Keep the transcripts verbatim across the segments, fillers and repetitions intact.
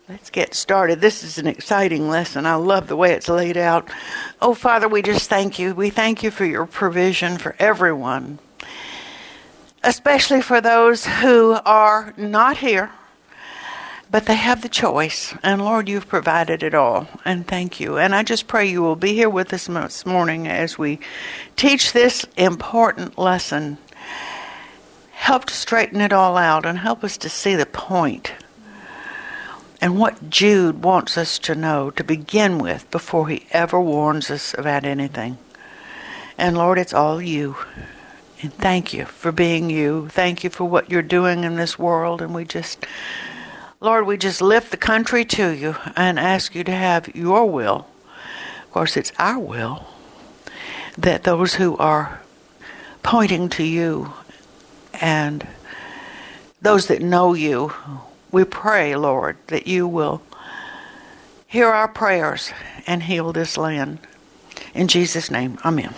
Let's get started. This is an exciting lesson. I love the way it's laid out. Oh, Father, we just thank you. We thank you for your provision for everyone, especially for those who are not here, but they have the choice. And Lord, you've provided it all. And thank you. And I just pray you will be here with us this morning as we teach this important lesson. Help to straighten it all out and help us to see the point and what Jude wants us to know to begin with before he ever warns us about anything. And Lord, it's all you. And thank you for being you. Thank you for what you're doing in this world. And we just, Lord, we just lift the country to you and ask you to have your will. Of course, it's our will that those who are pointing to you and those that know you, we pray, Lord, that you will hear our prayers and heal this land. In Jesus' name, amen.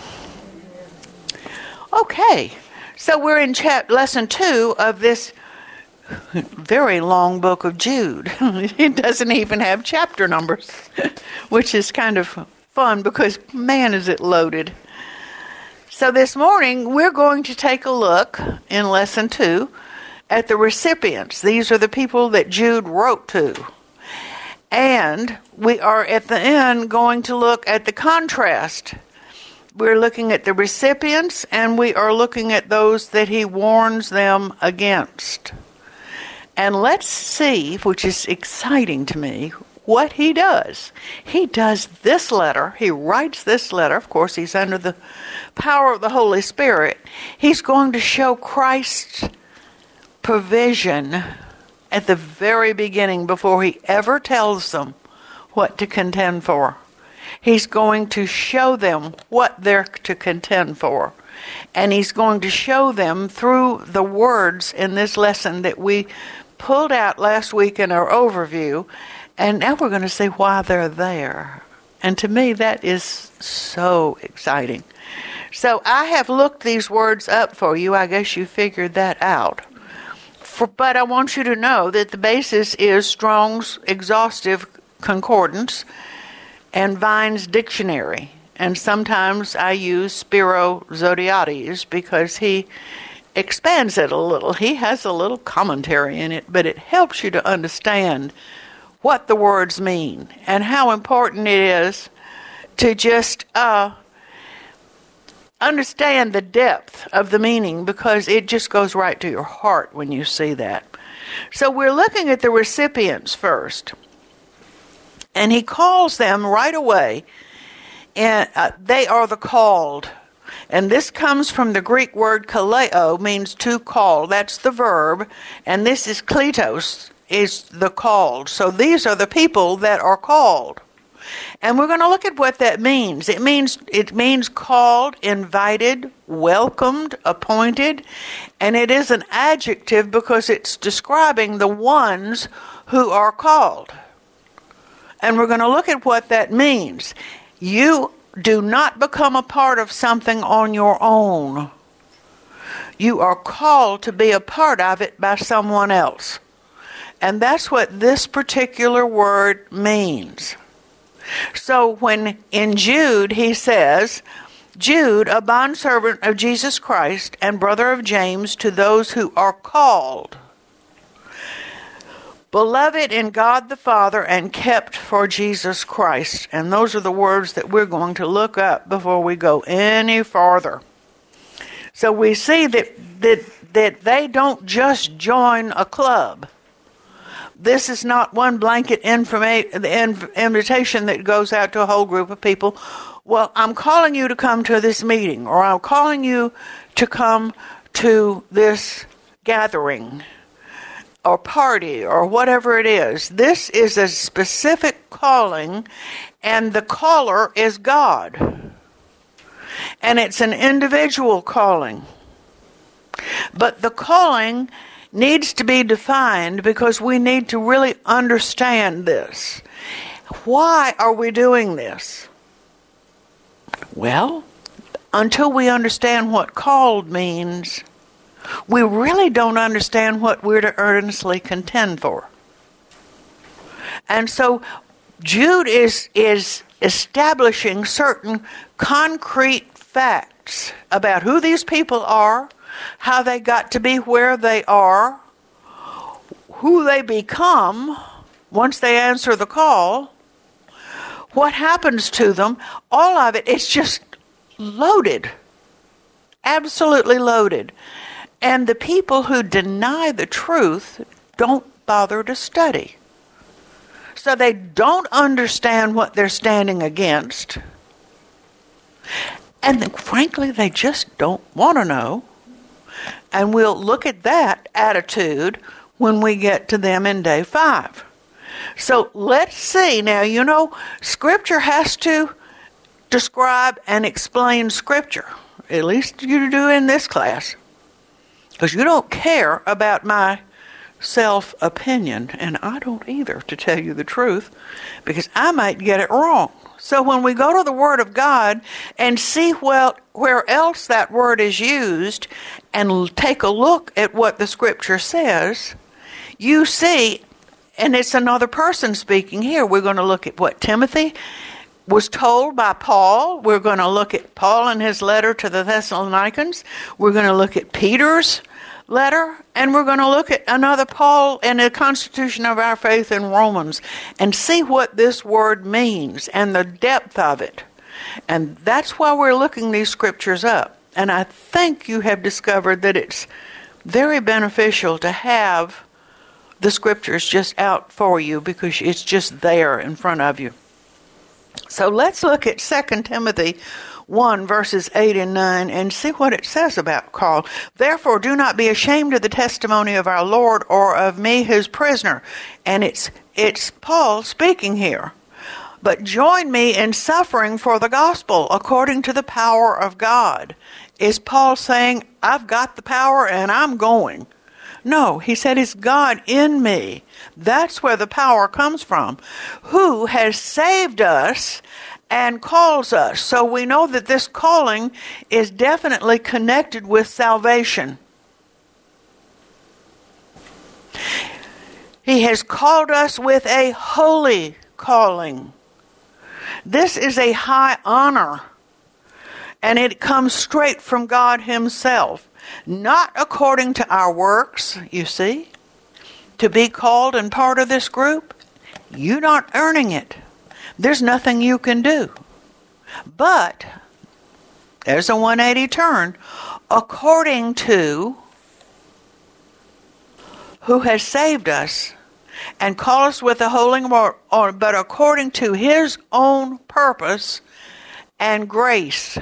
Okay, so we're in chap- lesson two of this very long book of Jude. It doesn't even have chapter numbers, which is kind of fun because, man, is it loaded. So this morning, we're going to take a look in lesson two at the recipients. These are the people that Jude wrote to. And we are at the end going to look at the contrast. We're looking at the recipients and we are looking at those that he warns them against. And let's see, which is exciting to me, what he does. He does this letter. He writes this letter. Of course, he's under the power of the Holy Spirit. He's going to show Christ's provision at the very beginning before he ever tells them what to contend for. He's going to show them what they're to contend for. And he's going to show them through the words in this lesson that we pulled out last week in our overview. And now we're going to see why they're there. And to me, that is so exciting. So I have looked these words up for you. I guess you figured that out. For, but I want you to know that the basis is Strong's Exhaustive Concordance and Vine's Dictionary. And sometimes I use Spiro Zodhiates because he expands it a little. He has a little commentary in it, but it helps you to understand what the words mean and how important it is to just uh, understand the depth of the meaning, because it just goes right to your heart when you see that. So we're looking at the recipients first. And he calls them right away. And uh, they are the called. And this comes from the Greek word kaleo, means to call. That's the verb. And this is kletos, is the called. So these are the people that are called. And we're going to look at what that means. It means it means called, invited, welcomed, appointed, and it is an adjective because it's describing the ones who are called. And we're going to look at what that means. You do not become a part of something on your own. You are called to be a part of it by someone else. And that's what this particular word means. So when in Jude he says, Jude, a bondservant of Jesus Christ and brother of James, to those who are called, beloved in God the Father and kept for Jesus Christ. And those are the words that we're going to look up before we go any farther. So we see that that, that they don't just join a club. This is not one blanket informa- invitation that goes out to a whole group of people. Well, I'm calling you to come to this meeting, or I'm calling you to come to this gathering or party or whatever it is. This is a specific calling, and the caller is God. And it's an individual calling. But the calling needs to be defined because we need to really understand this. Why are we doing this? Well, until we understand what called means, we really don't understand what we're to earnestly contend for. And so Jude is, is establishing certain concrete facts about who these people are, how they got to be where they are, who they become once they answer the call, what happens to them. All of it, it's just loaded, absolutely loaded. And the people who deny the truth don't bother to study. So they don't understand what they're standing against. And then, frankly, they just don't want to know. And we'll look at that attitude when we get to them in day five. So let's see. Now, you know, Scripture has to describe and explain Scripture. At least you do in this class. Because you don't care about my self-opinion, and I don't either, to tell you the truth, because I might get it wrong. So when we go to the Word of God and see well, where else that word is used and take a look at what the Scripture says, you see, and it's another person speaking here. We're going to look at what Timothy was told by Paul. We're going to look at Paul in his letter to the Thessalonians. We're going to look at Peter's letter, and we're going to look at another Paul in the Constitution of Our Faith in Romans and see what this word means and the depth of it. And that's why we're looking these scriptures up. And I think you have discovered that it's very beneficial to have the scriptures just out for you because it's just there in front of you. So let's look at Second Timothy one, verses eight and nine, and see what it says about call. Therefore, do not be ashamed of the testimony of our Lord or of me, his prisoner. And it's it's Paul speaking here. But join me in suffering for the gospel according to the power of God. Is Paul saying, I've got the power and I'm going? No, he said it's God in me. That's where the power comes from. Who has saved us and calls us. So we know that this calling is definitely connected with salvation. He has called us with a holy calling. This is a high honor, and it comes straight from God himself, not according to our works, you see. To be called and part of this group, you're not earning it. There's nothing you can do. But there's a one eighty turn. According to who has saved us and called us with a holy word, but according to his own purpose and grace.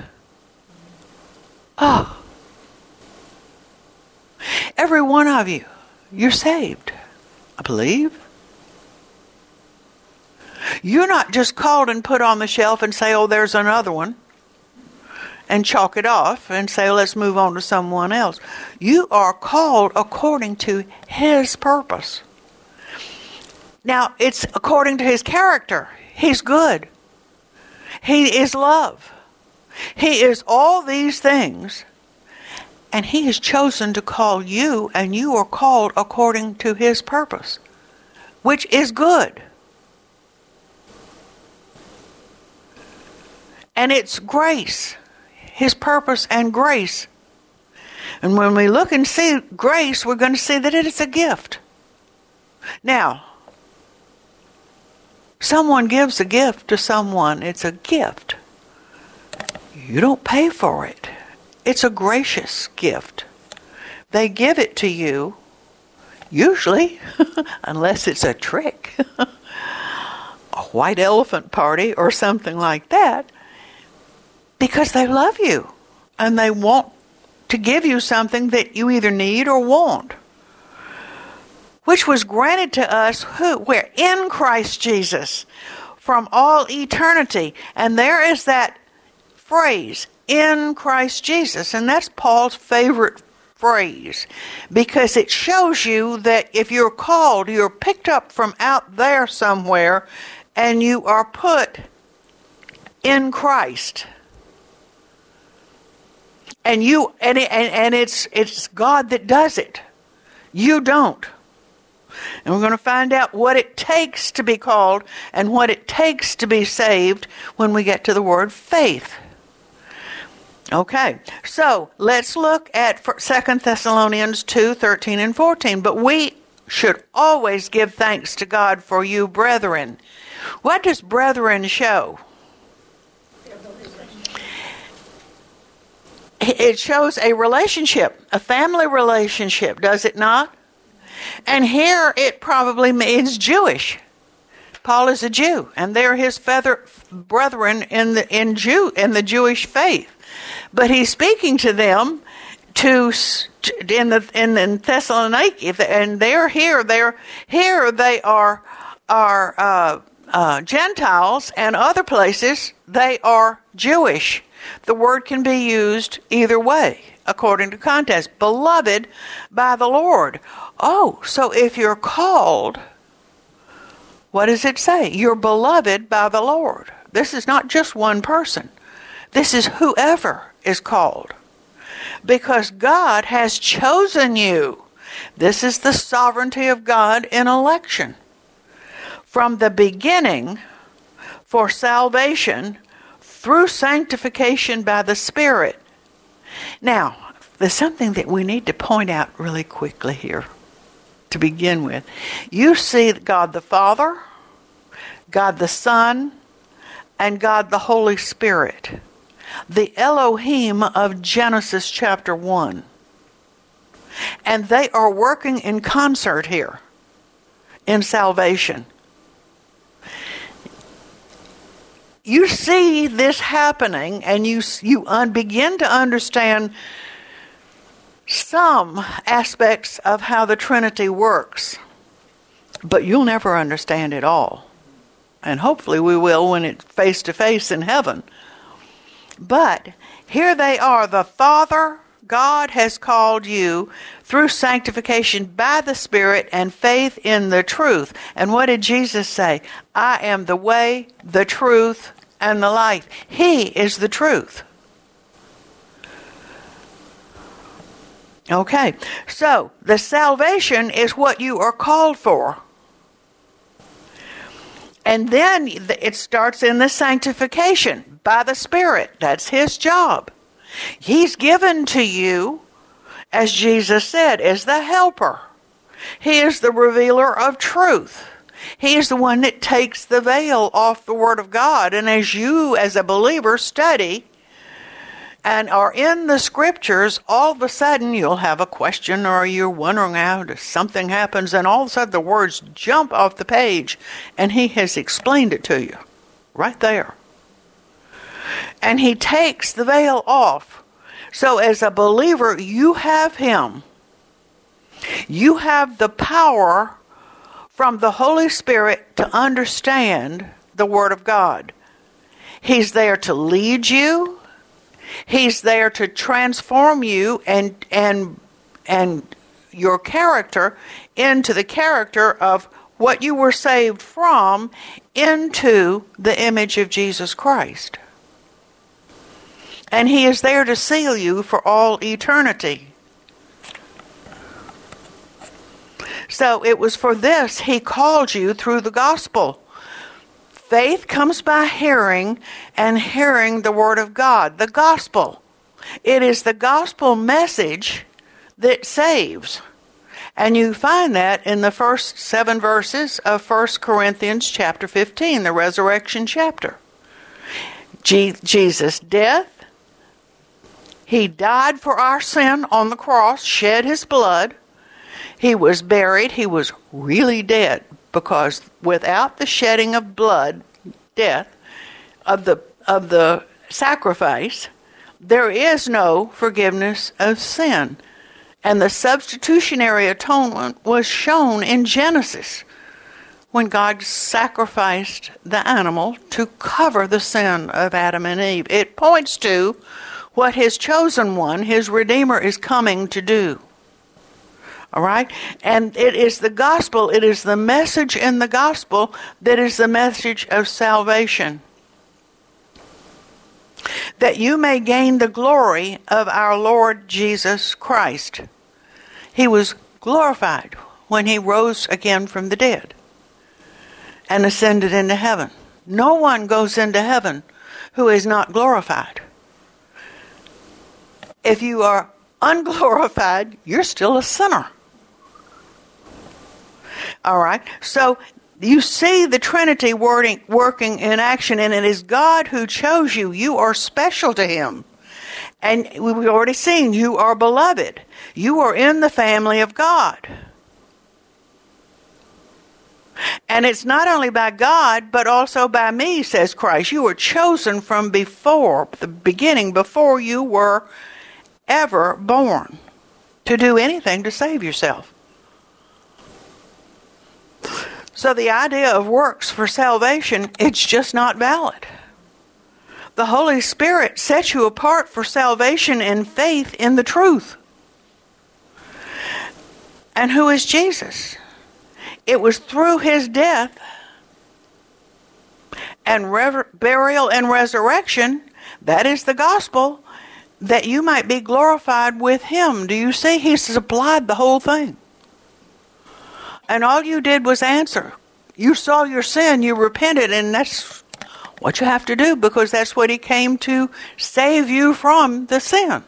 Oh. Every one of you, you're saved, I believe. You're not just called and put on the shelf and say, oh, there's another one, and chalk it off and say, let's move on to someone else. You are called according to his purpose. Now, it's according to his character. He's good. He is love. He is all these things. And he has chosen to call you, and you are called according to his purpose, which is good. And it's grace, his purpose and grace. And when we look and see grace, we're going to see that it is a gift. Now, someone gives a gift to someone, it's a gift. You don't pay for it. It's a gracious gift. They give it to you, usually, unless it's a trick, a white elephant party or something like that, because they love you and they want to give you something that you either need or want, which was granted to us who we're in Christ Jesus from all eternity. And there is that phrase, in Christ Jesus, and that's Paul's favorite phrase, because it shows you that if you're called, you're picked up from out there somewhere and you are put in Christ. And you and it, and, and it's it's God that does it. You don't. And we're going to find out what it takes to be called and what it takes to be saved when we get to the word faith. Okay, so let's look at Second Thessalonians two, thirteen and fourteen. But we should always give thanks to God for you, brethren. What does brethren show? It shows a relationship, a family relationship, does it not? And here it probably means Jewish. Paul is a Jew, and they're his feather brethren in the in Jew in the Jewish faith. But he's speaking to them to in the in, in Thessaloniki, and they're here. They're here. They are are uh, uh, Gentiles, and other places they are Jewish. The word can be used either way, according to context. Beloved by the Lord. Oh, so if you're called, what does it say? You're beloved by the Lord. This is not just one person. This is whoever is called. Because God has chosen you. This is the sovereignty of God in election. From the beginning, for salvation, through sanctification by the Spirit. Now, there's something that we need to point out really quickly here to begin with. You see God the Father, God the Son, and God the Holy Spirit. The Elohim of Genesis chapter one. And they are working in concert here in salvation. You see this happening, and you you un, begin to understand some aspects of how the Trinity works. But you'll never understand it all. And hopefully we will when it's face to face in heaven. But here they are. The Father, God has called you through sanctification by the Spirit and faith in the truth. And what did Jesus say? I am the way, the truth, and the life. He is the truth. Okay, so the salvation is what you are called for. And then it starts in the sanctification by the Spirit. That's His job. He's given to you, as Jesus said, as the helper. He is the revealer of truth. He is the one that takes the veil off the Word of God. And as you, as a believer, study and are in the Scriptures, all of a sudden you'll have a question, or you're wondering how something happens, and all of a sudden the words jump off the page, and He has explained it to you right there. And He takes the veil off. So as a believer, you have Him. You have the power from the Holy Spirit to understand the Word of God. He's there to lead you. He's there to transform you and and and your character into the character of what you were saved from, into the image of Jesus Christ. And He is there to seal you for all eternity. So it was for this He called you through the gospel. Faith comes by hearing, and hearing the Word of God, the gospel. It is the gospel message that saves. And you find that in the first seven verses of First Corinthians chapter fifteen, the resurrection chapter. Je- Jesus' death, He died for our sin on the cross, shed His blood. He was buried. He was really dead, because without the shedding of blood, death, of the of the sacrifice, there is no forgiveness of sin. And the substitutionary atonement was shown in Genesis, when God sacrificed the animal to cover the sin of Adam and Eve. It points to what His chosen one, His Redeemer, is coming to do. All right? And it is the gospel, it is the message in the gospel that is the message of salvation. That you may gain the glory of our Lord Jesus Christ. He was glorified when he rose again from the dead and ascended into heaven. No one goes into heaven who is not glorified. If you are unglorified, you're still a sinner. All right, so you see the Trinity working, working in action, and it is God who chose you. You are special to him. And we've already seen you are beloved. You are in the family of God. And it's not only by God, but also by me, says Christ. You were chosen from before, the beginning, before you were ever born, to do anything to save yourself. So the idea of works for salvation, it's just not valid. The Holy Spirit sets you apart for salvation and faith in the truth. And who is Jesus? It was through his death and rever- burial and resurrection, that is the gospel, that you might be glorified with him. Do you see? He supplied the whole thing. And all you did was answer. You saw your sin, you repented, and that's what you have to do, because that's what he came to save you from, the sin.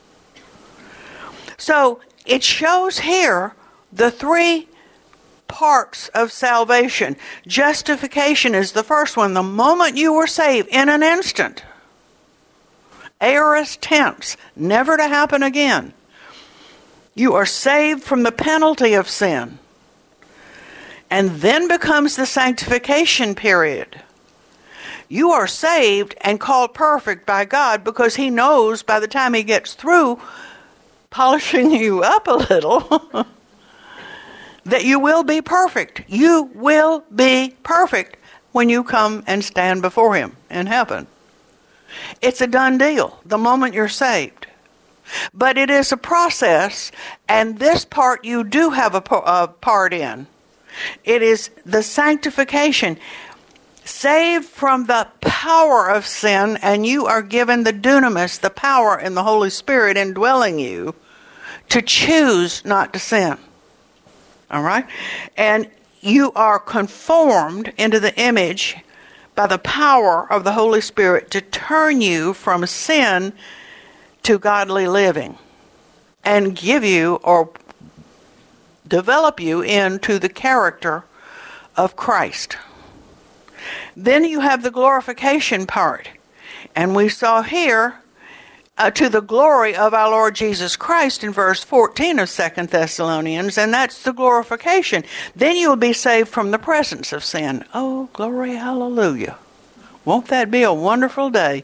So it shows here the three parts of salvation. Justification is the first one. The moment you were saved, in an instant. Aorist tense, never to happen again. You are saved from the penalty of sin. And then becomes the sanctification period. You are saved and called perfect by God, because he knows by the time he gets through polishing you up a little that you will be perfect. You will be perfect when you come and stand before him in heaven. It's a done deal the moment you're saved. But it is a process, and this part you do have a, a part in. It is the sanctification. Saved from the power of sin, and you are given the dunamis, the power in the Holy Spirit indwelling you, to choose not to sin. All right? And you are conformed into the image by the power of the Holy Spirit to turn you from sin to godly living and give you, or develop you into the character of Christ. Then you have the glorification part. And we saw here, uh, to the glory of our Lord Jesus Christ in verse fourteen of Second Thessalonians, and that's the glorification. Then you will be saved from the presence of sin. Oh, glory, hallelujah. Won't that be a wonderful day?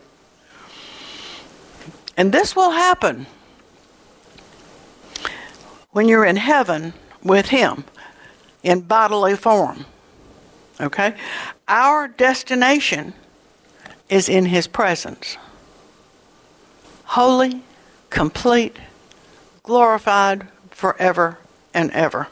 And this will happen when you're in heaven with him in bodily form. Okay? Our destination is in his presence. Holy, complete, glorified forever and ever.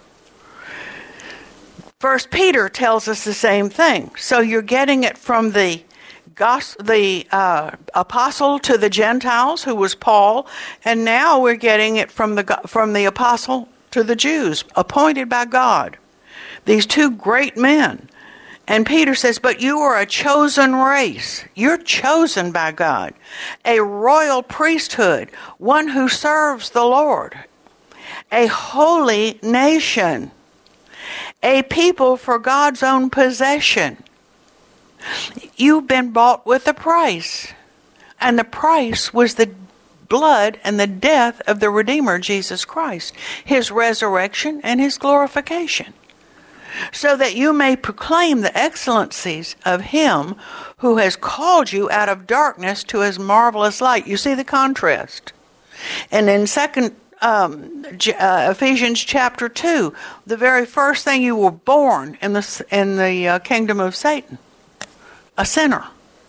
First Peter tells us the same thing. So you're getting it from the gospel, the uh, apostle to the Gentiles, who was Paul, and now we're getting it from the from the apostle to the Jews, appointed by God. These two great men. And Peter says, but you are a chosen race. You're chosen by God. A royal priesthood, one who serves the Lord. A holy nation. A people for God's own possession. You've been bought with a price. And the price was the blood and the death of the Redeemer, Jesus Christ. His resurrection and his glorification. So that you may proclaim the excellencies of him who has called you out of darkness to his marvelous light. You see the contrast. And in second um, uh, Ephesians chapter two, the very first thing, you were born in the in the uh, kingdom of Satan, a sinner.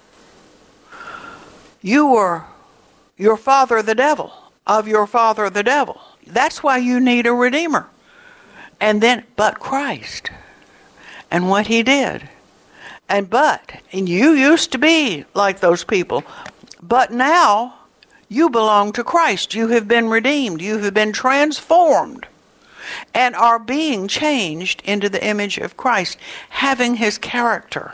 You were your father the devil, of your father the devil. That's why you need a redeemer. And then, but Christ, and what he did. And but, and you used to be like those people, but now you belong to Christ. You have been redeemed. You have been transformed and are being changed into the image of Christ, having his character.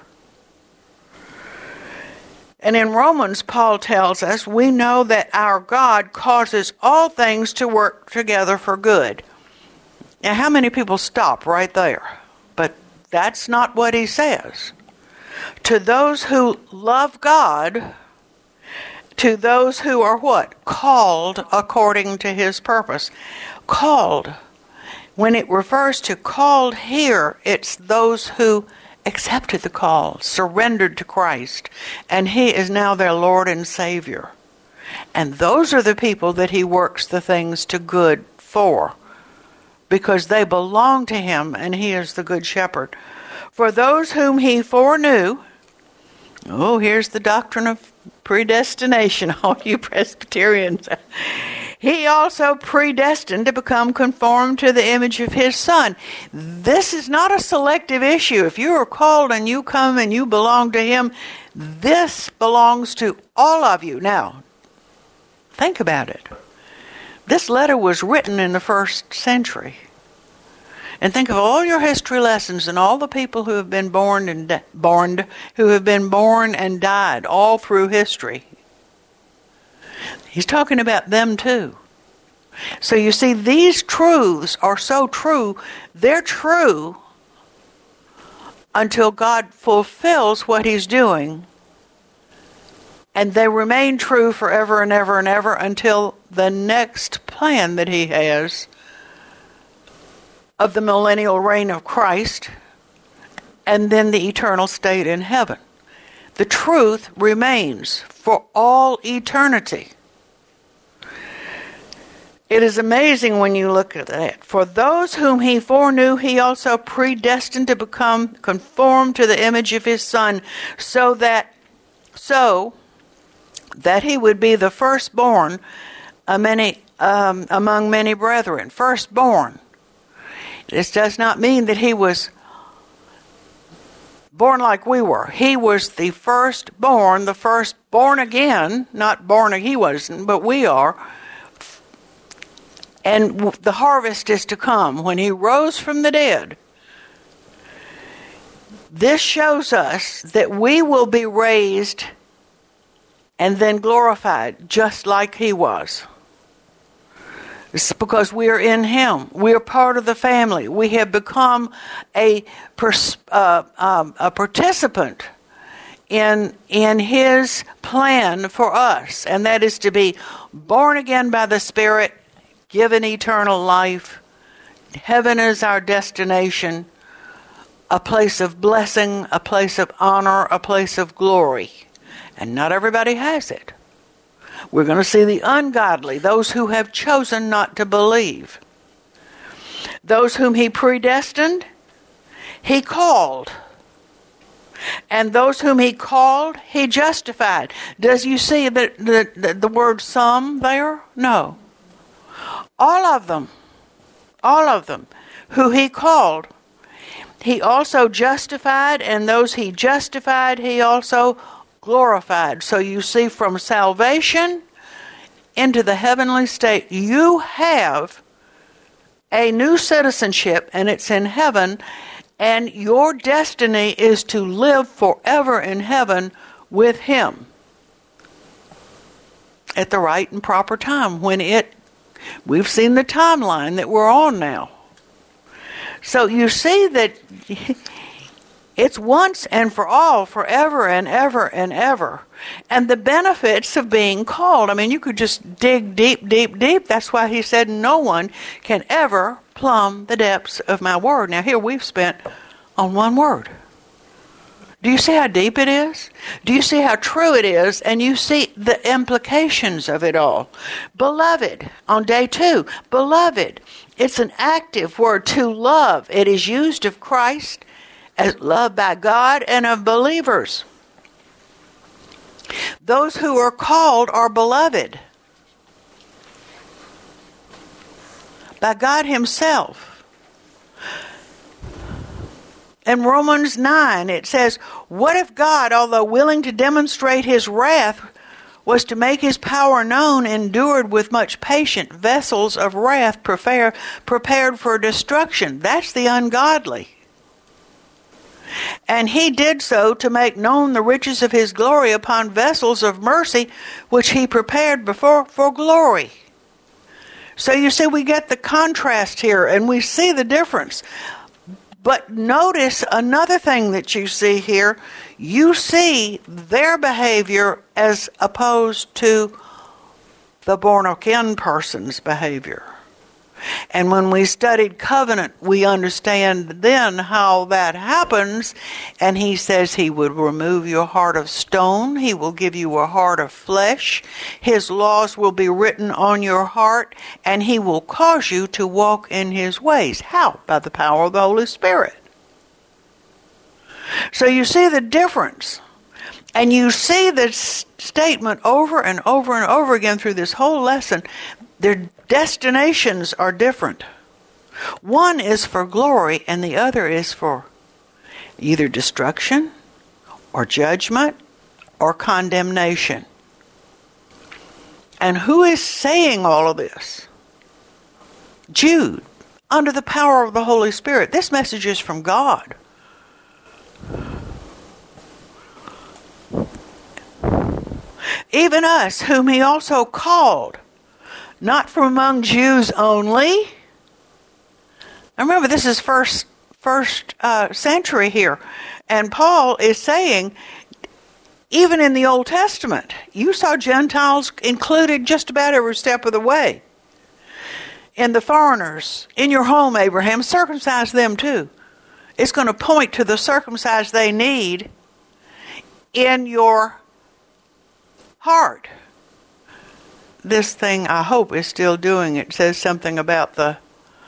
And in Romans, Paul tells us, we know that our God causes all things to work together for good. Now, how many people stop right there? But that's not what he says. To those who love God, to those who are what? Called according to his purpose. Called. When it refers to called here, it's those who accepted the call, surrendered to Christ, and he is now their Lord and Savior. And those are the people that he works the things to good for, because they belong to him, and he is the good shepherd. For those whom he foreknew, oh, here's the doctrine of predestination, all you Presbyterians. He also predestined to become conformed to the image of his Son. This is not a selective issue. If you are called and you come and you belong to him, this belongs to all of you. Now, think about it. This letter was written in the first century. And think of all your history lessons and all the people who have been born and di- born, who have been born and died all through history. He's talking about them too. So you see, these truths are so true. They're true until God fulfills what he's doing. And they remain true forever and ever and ever until the next plan that he has of the millennial reign of Christ, and then the eternal state in heaven. The truth remains for all eternity. It is amazing when you look at that. For those whom he foreknew, he also predestined to become conformed to the image of his Son, so that so that he would be the firstborn among many, um, among many brethren. Firstborn. This does not mean that he was born like we were. He was the firstborn, the first born again, not born, he wasn't, but we are. And the harvest is to come when he rose from the dead. This shows us that we will be raised and then glorified just like he was. It's because we are in him. We are part of the family. We have become a, pers- uh, um, a participant in, in his plan for us, and that is to be born again by the Spirit, given eternal life. Heaven is our destination, a place of blessing, a place of honor, a place of glory. And not everybody has it. We're going to see the ungodly, those who have chosen not to believe. Those whom he predestined, he called. And those whom he called, he justified. Does you see the, the, the, the word some there? No. All of them, all of them, who he called, he also justified, and those he justified, he also glorified. So you see, from salvation into the heavenly state, you have a new citizenship, and it's in heaven, and your destiny is to live forever in heaven with him at the right and proper time when it We've seen the timeline that we're on now. So you see that it's once and for all, forever and ever and ever. And the benefits of being called. I mean, you could just dig deep, deep, deep. That's why he said no one can ever plumb the depths of my word. Now here we've spent on one word. Do you see how deep it is? Do you see how true it is? And you see the implications of it all. Beloved, on day two, beloved, it's an active word, to love. It is used of Christ as loved by God and of believers. Those who are called are beloved by God himself. In Romans nine, it says, what if God, although willing to demonstrate his wrath, was to make his power known, endured with much patience vessels of wrath prepared, prepared for destruction. That's the ungodly. And he did so to make known the riches of his glory upon vessels of mercy, which he prepared before for glory. So you see, we get the contrast here, and we see the difference. But notice another thing that you see here. You see their behavior as opposed to the born-again person's behavior. And when we studied covenant, we understand then how that happens. And he says he would remove your heart of stone. He will give you a heart of flesh. His laws will be written on your heart. And he will cause you to walk in his ways. How? By the power of the Holy Spirit. So you see the difference. And you see this statement over and over and over again through this whole lesson. Their destinations are different. One is for glory and the other is for either destruction or judgment or condemnation. And who is saying all of this? Jude, under the power of the Holy Spirit. This message is from God. Even us, whom he also called, not from among Jews only. I remember this is first first uh, century here. And Paul is saying, even in the Old Testament, you saw Gentiles included just about every step of the way. In the foreigners, in your home, Abraham, circumcise them too. It's going to point to the circumcise they need in your heart. This thing, I hope, is still doing it. It says something about the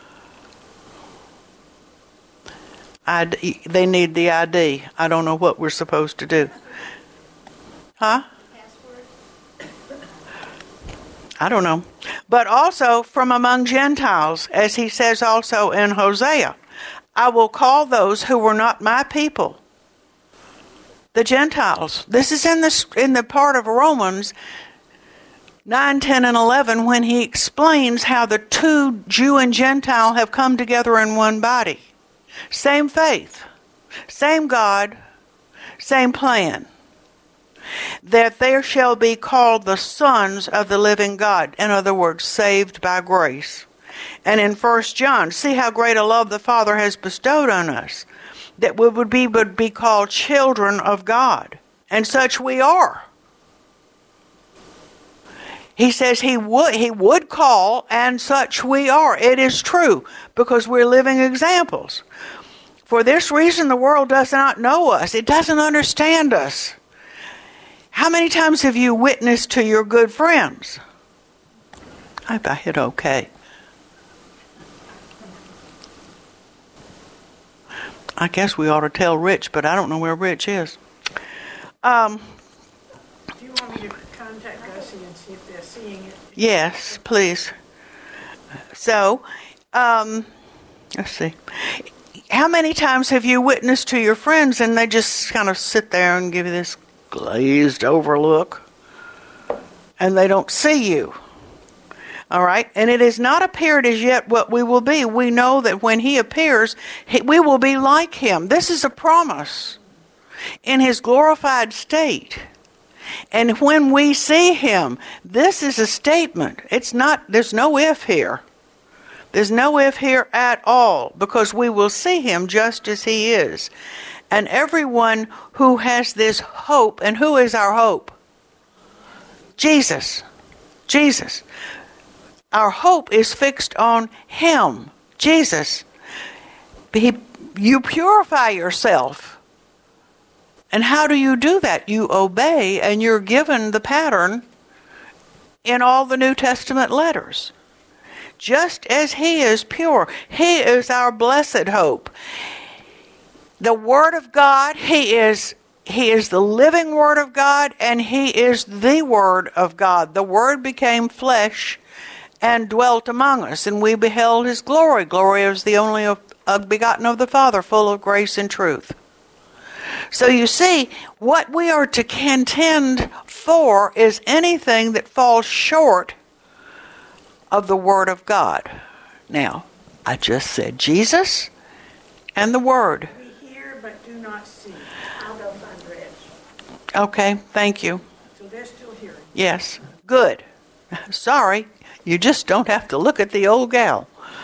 I D. They need the I D. I don't know what we're supposed to do. Huh? Password? I don't know. But also from among Gentiles, as he says also in Hosea, I will call those who were not my people. The Gentiles. This is in the, in the part of Romans nine, ten, and eleven when he explains how the two, Jew and Gentile, have come together in one body. Same faith, same God, same plan. That there shall be called the sons of the living God. In other words, saved by grace. And in First John, see how great a love the Father has bestowed on us, that we would be, would be called children of God. And such we are. He says he would he would call, and such we are. It is true, because we're living examples. For this reason, the world does not know us. It doesn't understand us. How many times have you witnessed to your good friends? I hope I hit okay. I guess we ought to tell Rich, but I don't know where Rich is. Um, Do you want me to contact Gussie and see if they're seeing it? Yes, please. So, um, let's see. How many times have you witnessed to your friends and they just kind of sit there and give you this glazed over look and they don't see you? All right? And it has not appeared as yet what we will be. We know that when he appears, he, we will be like him. This is a promise in his glorified state. And when we see him, this is a statement. It's not, there's no if here. There's no if here at all, because we will see him just as he is. And everyone who has this hope, and who is our hope? Jesus. Jesus. Our hope is fixed on him, Jesus. He, you purify yourself. And how do you do that? You obey, and you're given the pattern in all the New Testament letters. Just as he is pure, he is our blessed hope. The Word of God, he is he is the living Word of God, and he is the Word of God. The Word became flesh and dwelt among us, and we beheld his glory. Glory is the only of, of begotten of the Father, full of grace and truth. So you see, what we are to contend for is anything that falls short of the Word of God. Now, I just said Jesus and the Word. We hear but do not see. Out of unread. Okay, thank you. So they're still hearing. Yes, good. Sorry, you just don't have to look at the old gal.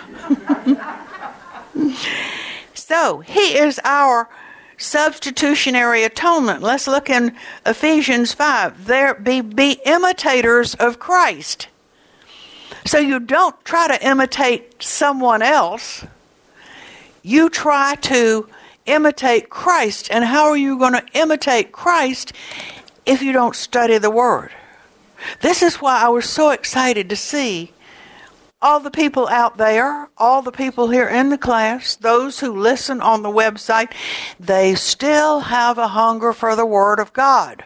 So, he is our substitutionary atonement. Let's look in Ephesians five. There be, be imitators of Christ. So you don't try to imitate someone else. You try to imitate Christ. And how are you going to imitate Christ if you don't study the Word? This is why I was so excited to see all the people out there, all the people here in the class, those who listen on the website, they still have a hunger for the Word of God.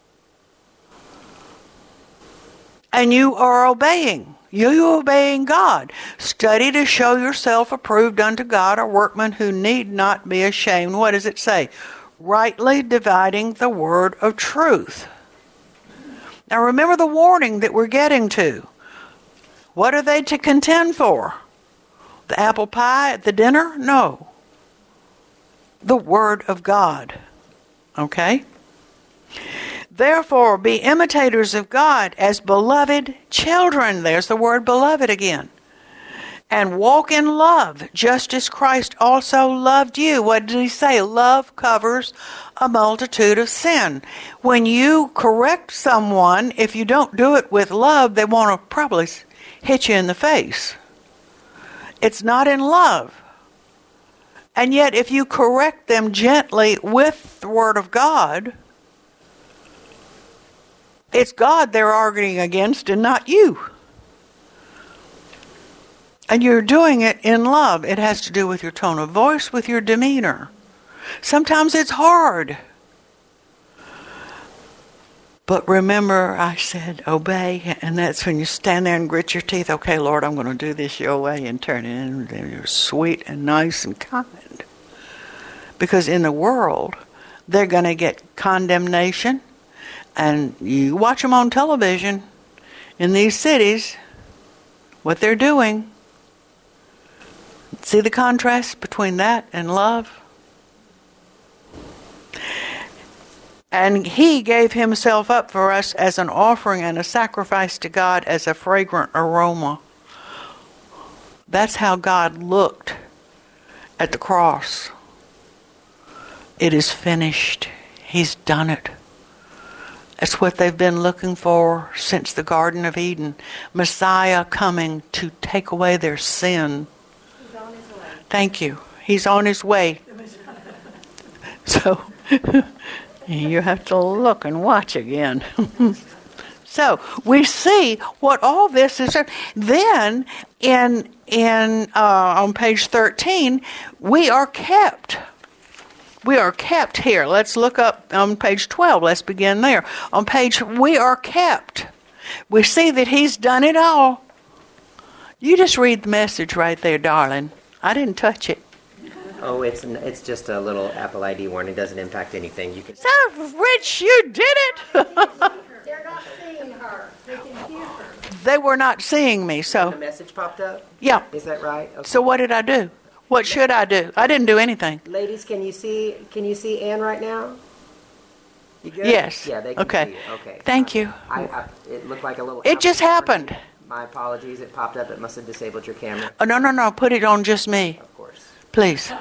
And you are obeying. You obeying God. Study to show yourself approved unto God, a workman who need not be ashamed. What does it say? Rightly dividing the word of truth. Now remember the warning that we're getting to. What are they to contend for? The apple pie at the dinner? No. The Word of God. Okay? Therefore, be imitators of God as beloved children. There's the word beloved again. And walk in love, just as Christ also loved you. What did he say? Love covers a multitude of sin. When you correct someone, if you don't do it with love, they want to probably hit you in the face. It's not in love. And yet, if you correct them gently with the Word of God, it's God they're arguing against and not you. And you're doing it in love. It has to do with your tone of voice, with your demeanor. Sometimes it's hard. But remember, I said, obey, and that's when you stand there and grit your teeth. Okay, Lord, I'm going to do this your way, and turn it in. And you're sweet and nice and kind. Because in the world, they're going to get condemnation. And you watch them on television in these cities, what they're doing. See the contrast between that and love? And he gave himself up for us as an offering and a sacrifice to God as a fragrant aroma. That's how God looked at the cross. It is finished. He's done it. That's what they've been looking for since the Garden of Eden. Messiah coming to take away their sin. He's on his way. Thank you. He's on his way. So you have to look and watch again. So we see what all this is. Then in in uh, on page thirteen, we are kept. We are kept here. Let's look up on page twelve. Let's begin there. On page, we are kept. We see that he's done it all. You just read the message right there, darling. I didn't touch it. Oh, it's it's just a little Apple I D warning. It doesn't impact anything. You can. So, Rich, you did it. They're not seeing her. They can hear her. They were not seeing me, The so message popped up. yeah. Is that right? Okay. So what did I do? What should I do? I didn't do anything. Ladies, can you see? Can you see Ann right now? You good? Yes. Yeah, they can Okay. see you. Okay. Thank you. I, I, it looked like a little. It just Apple happened. warning. My apologies. It popped up. It must have disabled your camera. Oh, no, no, no. Put it on just me, Of course. please.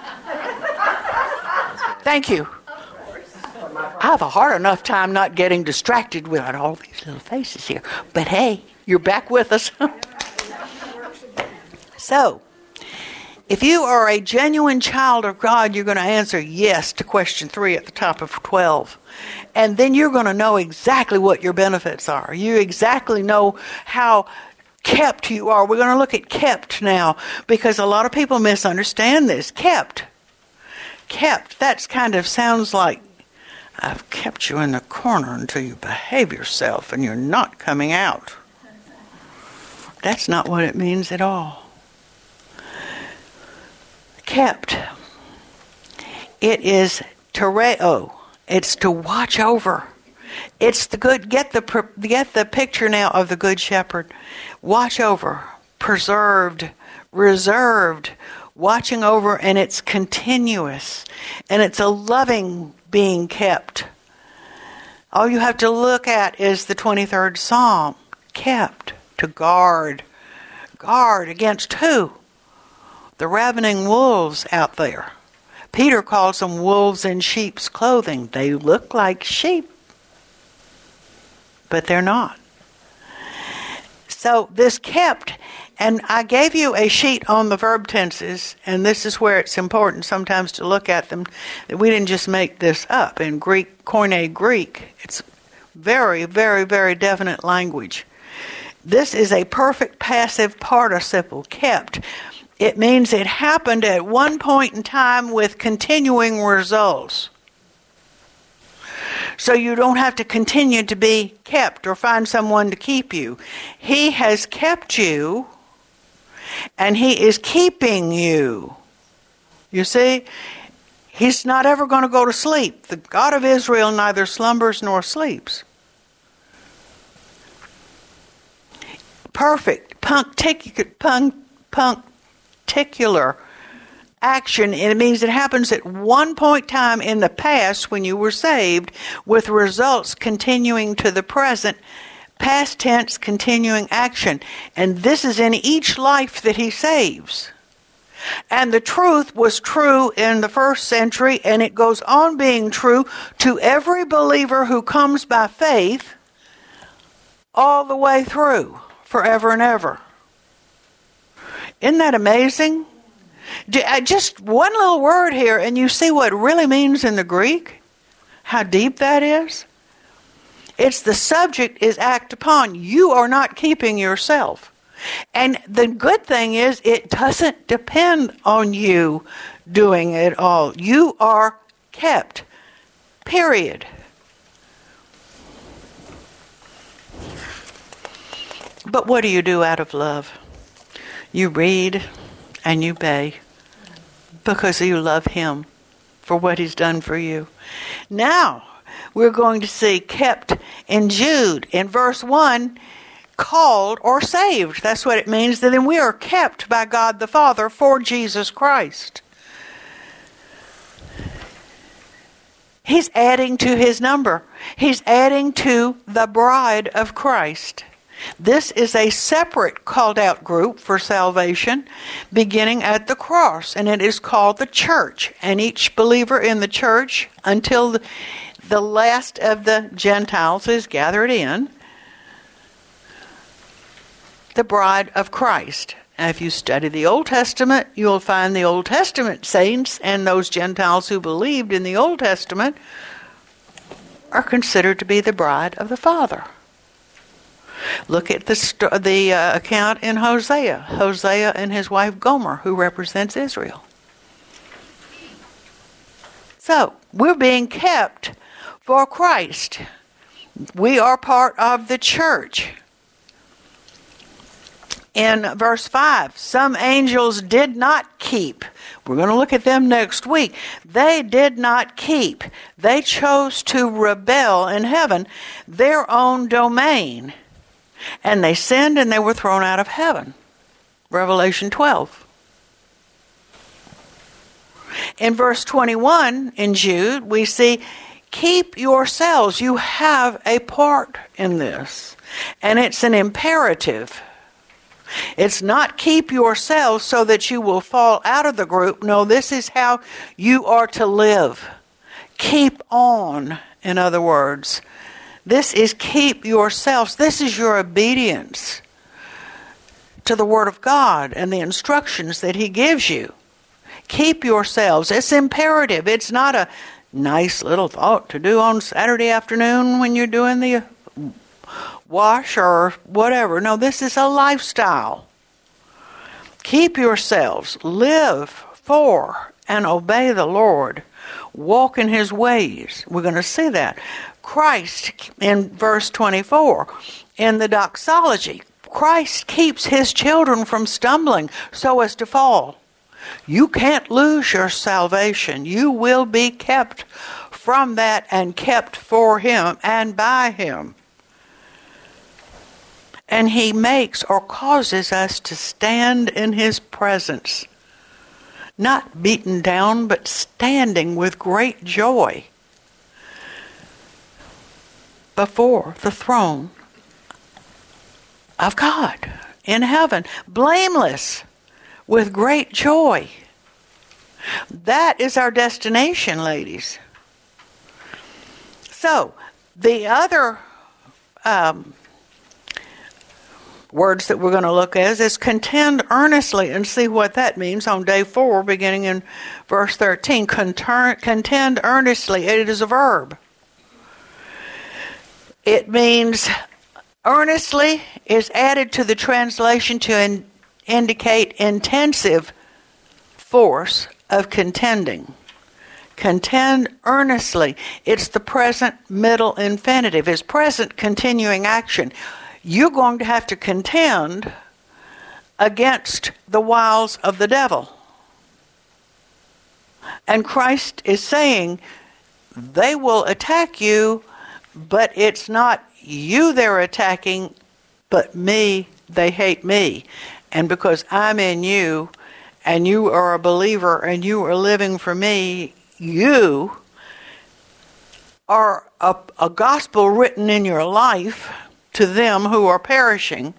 Thank you. I have a hard enough time not getting distracted with all these little faces here. But hey, you're back with us. So, if you are a genuine child of God, you're going to answer yes to question three at the top of twelve. And then you're going to know exactly what your benefits are. You exactly know how kept you are. We're going to look at kept now because a lot of people misunderstand this. Kept. Kept. That's kind of sounds like I've kept you in the corner until you behave yourself and you're not coming out. That's not what it means at all. Kept. It is tereo. It's to watch over. It's the good, get the, get the picture now of the Good Shepherd. Watch over, preserved, reserved, watching over, and it's continuous. And it's a loving being kept. All you have to look at is the twenty-third Psalm. Kept, to guard. Guard against who? The ravening wolves out there. Peter calls them wolves in sheep's clothing. They look like sheep, but they're not. So this kept, and I gave you a sheet on the verb tenses, and this is where it's important sometimes to look at them. We didn't just make this up. In Greek, Koine Greek, it's very, very, very definite language. This is a perfect passive participle, kept. It means it happened at one point in time with continuing results. So you don't have to continue to be kept or find someone to keep you. He has kept you, and He is keeping you. You see, He's not ever going to go to sleep. The God of Israel neither slumbers nor sleeps. Perfect, punctic- punc- puncticular action. It means it happens at one point in time in the past when you were saved, with results continuing to the present, past tense continuing action. And this is in each life that He saves. And the truth was true in the first century, and it goes on being true to every believer who comes by faith all the way through, forever and ever. Isn't that amazing? Just one little word here, and you see what it really means in the Greek? How deep that is? It's the subject is act upon. You are not keeping yourself. And the good thing is, it doesn't depend on you doing it all. You are kept. Period. But what do you do out of love? You read and you obey because you love Him for what He's done for you. Now, we're going to see kept in Jude. In verse one, called or saved. That's what it means. Then we are kept by God the Father for Jesus Christ. He's adding to His number. He's adding to the bride of Christ. This is a separate called out group for salvation beginning at the cross, and it is called the church. And each believer in the church, until the, the last of the Gentiles is gathered in, the bride of Christ. Now, if you study the Old Testament, you'll find the Old Testament saints and those Gentiles who believed in the Old Testament are considered to be the bride of the Father. Look at the st- the uh, account in Hosea. Hosea and his wife Gomer, who represents Israel. So, we're being kept for Christ. We are part of the church. In verse five, some angels did not keep. We're going to look at them next week. They did not keep. They chose to rebel in heaven, their own domain. And they sinned and they were thrown out of heaven. Revelation twelve. In verse twenty-one in Jude, we see, keep yourselves. You have a part in this. And it's an imperative. It's not keep yourselves so that you will fall out of the group. No, this is how you are to live. Keep on, in other words. This is keep yourselves. This is your obedience to the Word of God and the instructions that He gives you. Keep yourselves. It's imperative. It's not a nice little thought to do on Saturday afternoon when you're doing the wash or whatever. No, this is a lifestyle. Keep yourselves. Live for and obey the Lord. Walk in His ways. We're going to see that. Christ, in verse twenty-four, in the doxology, Christ keeps His children from stumbling so as to fall. You can't lose your salvation. You will be kept from that and kept for Him and by Him. And He makes or causes us to stand in His presence, not beaten down, but standing with great joy before the throne of God in heaven, blameless, with great joy. That is our destination, ladies. So, the other um, words that we're going to look at is contend earnestly, and see what that means on day four, beginning in verse thirteen. Conter- contend earnestly. It is a verb. It means earnestly is added to the translation to in- indicate intensive force of contending. Contend earnestly. It's the present middle infinitive. It's present continuing action. You're going to have to contend against the wiles of the devil. And Christ is saying they will attack you, but it's not you they're attacking, but me, they hate me. And because I'm in you, and you are a believer, and you are living for me, you are a, a gospel written in your life to them who are perishing.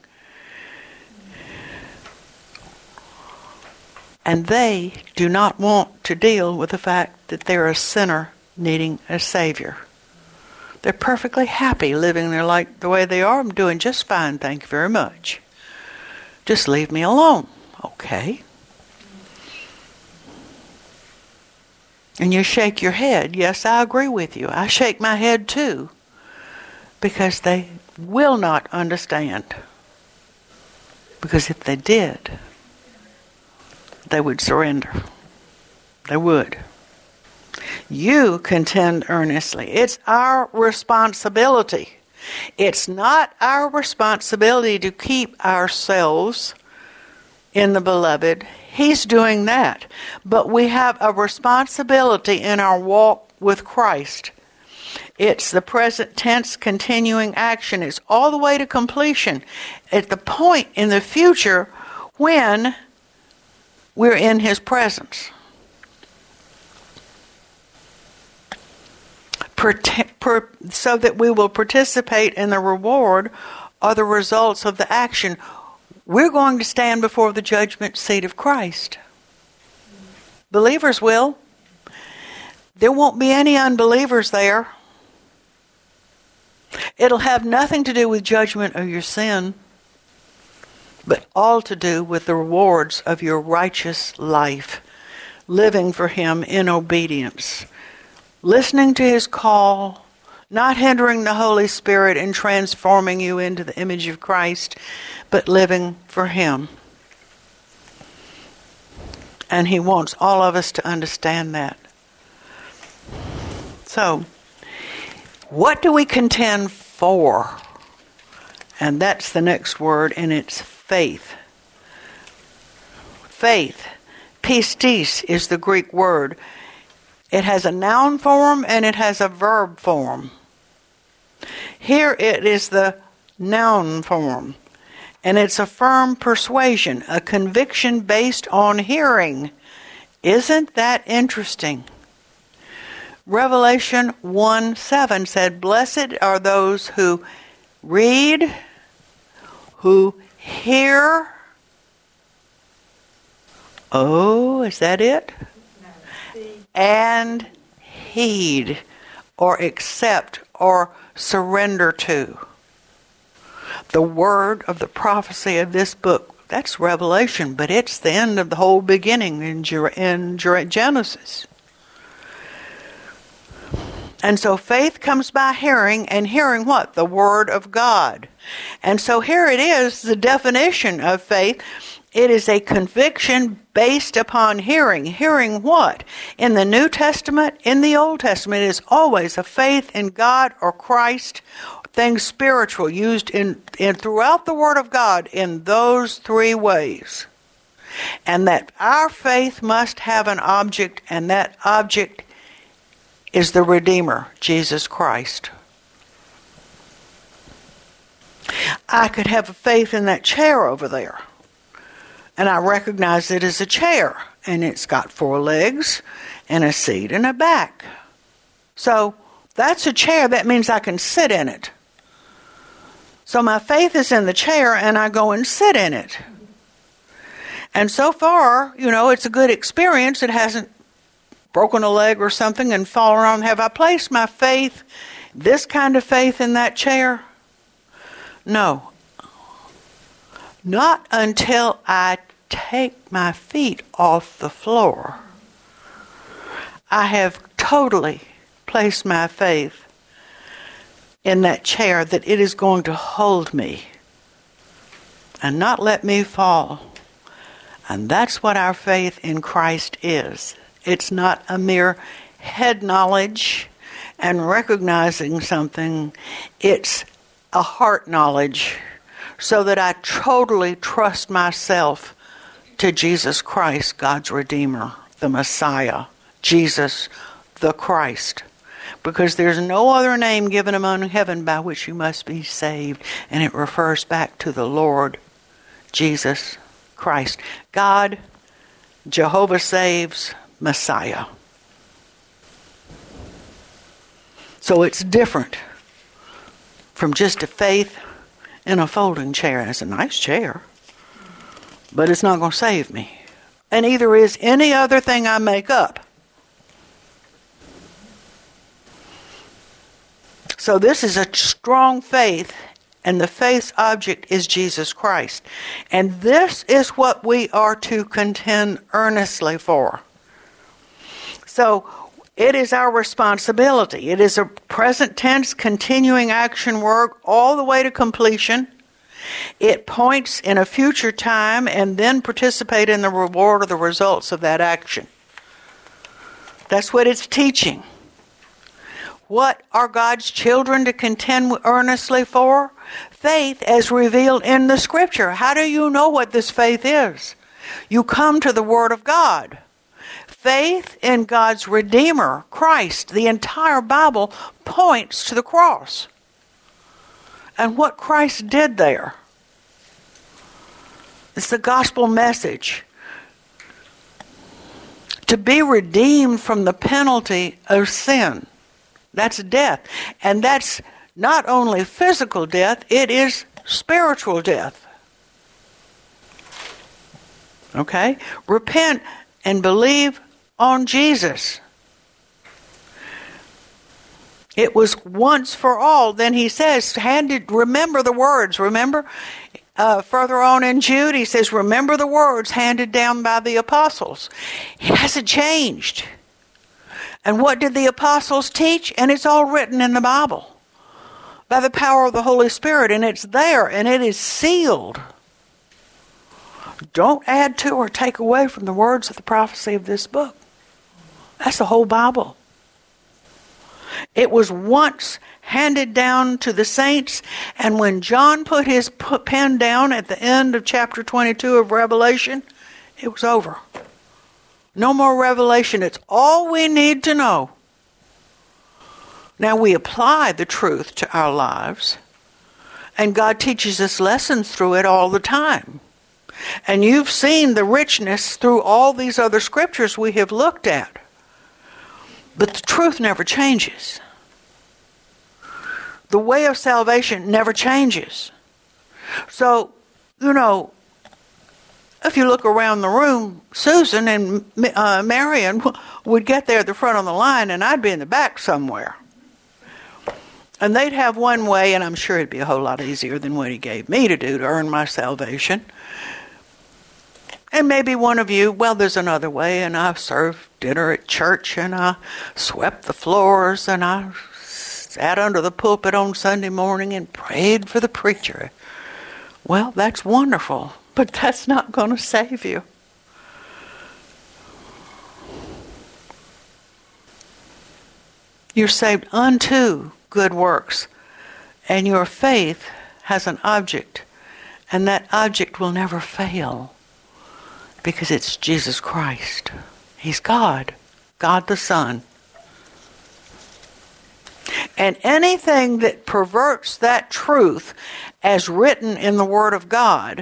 And they do not want to deal with the fact that they're a sinner needing a Savior. They're perfectly happy living their life the way they are. I'm doing just fine, thank you very much. Just leave me alone. Okay. And you shake your head. Yes, I agree with you. I shake my head too. Because they will not understand. Because if they did, they would surrender. They would. You contend earnestly. It's our responsibility. It's not our responsibility to keep ourselves in the beloved. He's doing that. But we have a responsibility in our walk with Christ. It's the present tense continuing action. It's all the way to completion. At the point in the future when we're in His presence. So that we will participate in the reward or the results of the action. We're going to stand before the judgment seat of Christ. Believers will. There won't be any unbelievers there. It'll have nothing to do with judgment of your sin, but all to do with the rewards of your righteous life, living for Him in obedience, listening to His call, not hindering the Holy Spirit in transforming you into the image of Christ, but living for Him. And He wants all of us to understand that. So, what do we contend for? And that's the next word, and it's faith. Faith. Pistis is the Greek word. It has a noun form and it has a verb form. Here it is the noun form. And it's a firm persuasion, a conviction based on hearing. Isn't that interesting? Revelation one seven said, "Blessed are those who read, who hear." Oh, is that it? And heed, or accept, or surrender to. The word of the prophecy of this book, that's Revelation, but it's the end of the whole beginning in, in Genesis. And so faith comes by hearing, and hearing what? The Word of God. And so here it is, the definition of faith. It is a conviction based upon hearing. Hearing what? In the New Testament, in the Old Testament, it is always a faith in God or Christ, things spiritual, used in, in throughout the Word of God in those three ways. and that our faith must have an object, and that object is the Redeemer, Jesus Christ. I could have a faith in that chair over there, and I recognize it as a chair, and it's got four legs and a seat and a back. So that's a chair. That means I can sit in it. So my faith is in the chair, and I go and sit in it. And so far, you know, it's a good experience. It hasn't broken a leg or something and fallen on. Have I placed my faith, this kind of faith, in that chair? No. Not until I take my feet off the floor. I have totally placed my faith in that chair, that it is going to hold me and not let me fall. And that's what our faith in Christ is. It's not a mere head knowledge and recognizing something. It's a heart knowledge, so that I totally trust myself to Jesus Christ, God's Redeemer, the Messiah, Jesus the Christ. Because there's no other name given among heaven by which you must be saved. And it refers back to the Lord Jesus Christ. God, Jehovah saves, Messiah. So it's different from just a faith in a folding chair. It's a nice chair, but it's not going to save me. And either is any other thing I make up. So this is a strong faith, and the faith's object is Jesus Christ. And this is what we are to contend earnestly for. So it is our responsibility. It is a present tense, continuing action work all the way to completion. It points in a future time and then participate in the reward or the results of that action. That's what it's teaching. What are God's children to contend earnestly for? Faith as revealed in the Scripture. How do you know what this faith is? You come to the Word of God. Faith in God's Redeemer, Christ. The entire Bible points to the cross and what Christ did there. It's the gospel message. To be redeemed from the penalty of sin. That's death. And that's not only physical death, it is spiritual death. Okay? Repent and believe on Jesus. It was once for all. Then he says, handed, remember the words. Remember, uh, further on in Jude, he says, remember the words handed down by the apostles. It hasn't changed. And what did the apostles teach? And it's all written in the Bible by the power of the Holy Spirit, and it's there, and it is sealed. Don't add to or take away from the words of the prophecy of this book. That's the whole Bible. It was once handed down to the saints, and when John put his pen down at the end of chapter twenty-two of Revelation, it was over. No more revelation. It's all we need to know. Now we apply the truth to our lives, and God teaches us lessons through it all the time. And you've seen the richness through all these other scriptures we have looked at. But the truth never changes. The way of salvation never changes. So, you know, if you look around the room, Susan and uh, Marion would get there at the front of the line, and I'd be in the back somewhere. And they'd have one way, and I'm sure it'd be a whole lot easier than what he gave me to do to earn my salvation. And maybe one of you, well, there's another way, and I served dinner at church, and I swept the floors, and I sat under the pulpit on Sunday morning and prayed for the preacher. Well, that's wonderful. But that's not going to save you. You're saved unto good works. And your faith has an object. And that object will never fail. Because it's Jesus Christ. He's God. God the Son. And anything that perverts that truth as written in the Word of God,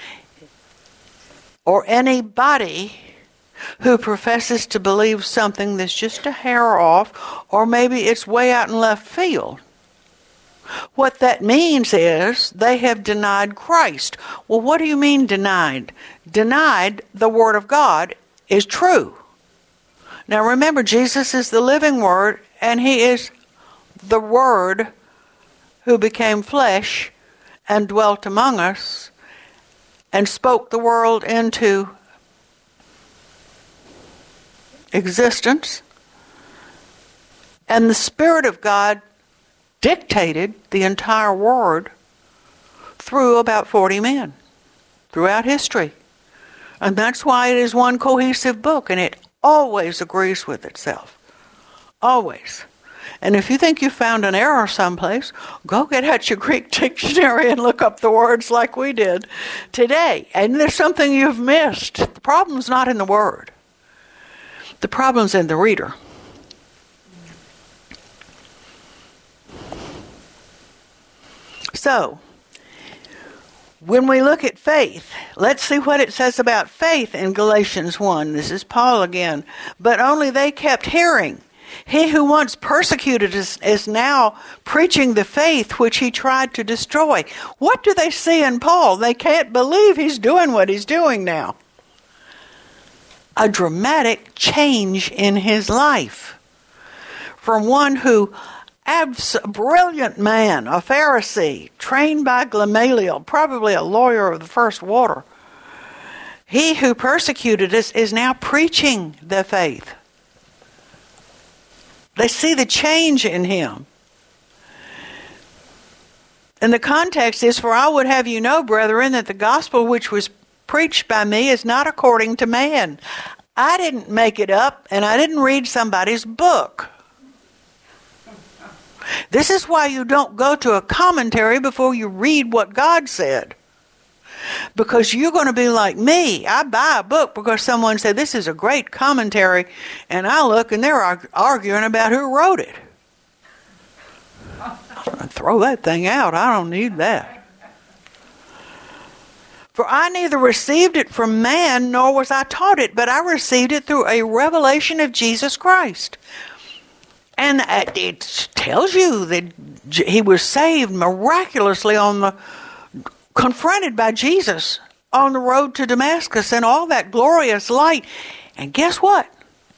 or anybody who professes to believe something that's just a hair off, or maybe it's way out in left field, what that means is they have denied Christ. Well, what do you mean denied? Denied the Word of God is true. Now remember, Jesus is the living Word, and He is the Word who became flesh and dwelt among us and spoke the world into existence. And the Spirit of God dictated the entire Word through about forty men throughout history. And that's why it is one cohesive book, and it always agrees with itself. Always. And if you think you found an error someplace, go get out your Greek dictionary and look up the words like we did today. And there's something you've missed. The problem's not in the word. The problem's in the reader. So, when we look at faith, let's see what it says about faith in Galatians one. This is Paul again. But only they kept hearing. He who once persecuted us is now preaching the faith which he tried to destroy. What do they see in Paul? They can't believe he's doing what he's doing now. A dramatic change in his life. From one who, abs- brilliant man, a Pharisee, trained by Gamaliel, probably a lawyer of the first water. He who persecuted us is now preaching the faith. They see the change in him. And the context is, for I would have you know, brethren, that the gospel which was preached by me is not according to man. I didn't make it up, and I didn't read somebody's book. This is why you don't go to a commentary before you read what God said. Because you're going to be like me. I buy a book because someone said this is a great commentary, and I look and they're arguing about who wrote it. Throw that thing out. I don't need that. For I neither received it from man, nor was I taught it, but I received it through a revelation of Jesus Christ. And it tells you that he was saved miraculously on the confronted by Jesus on the road to Damascus and all that glorious light. And guess what?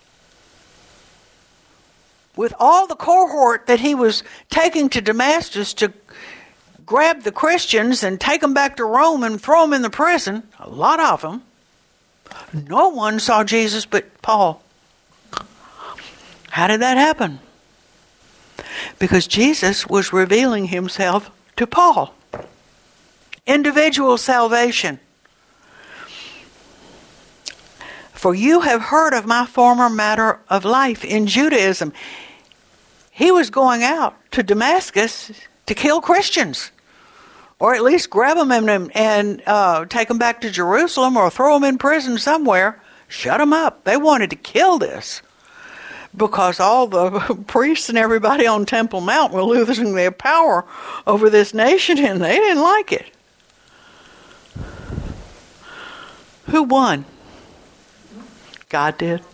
With all the cohort that he was taking to Damascus to grab the Christians and take them back to Rome and throw them in the prison, a lot of them, no one saw Jesus but Paul. How did that happen? Because Jesus was revealing himself to Paul. Individual salvation. For you have heard of my former matter of life in Judaism. He was going out to Damascus to kill Christians, or at least grab them and, and uh, take them back to Jerusalem, or throw them in prison somewhere, shut them up. They wanted to kill this because all the priests and everybody on Temple Mount were losing their power over this nation, and they didn't like it. Who won? God did.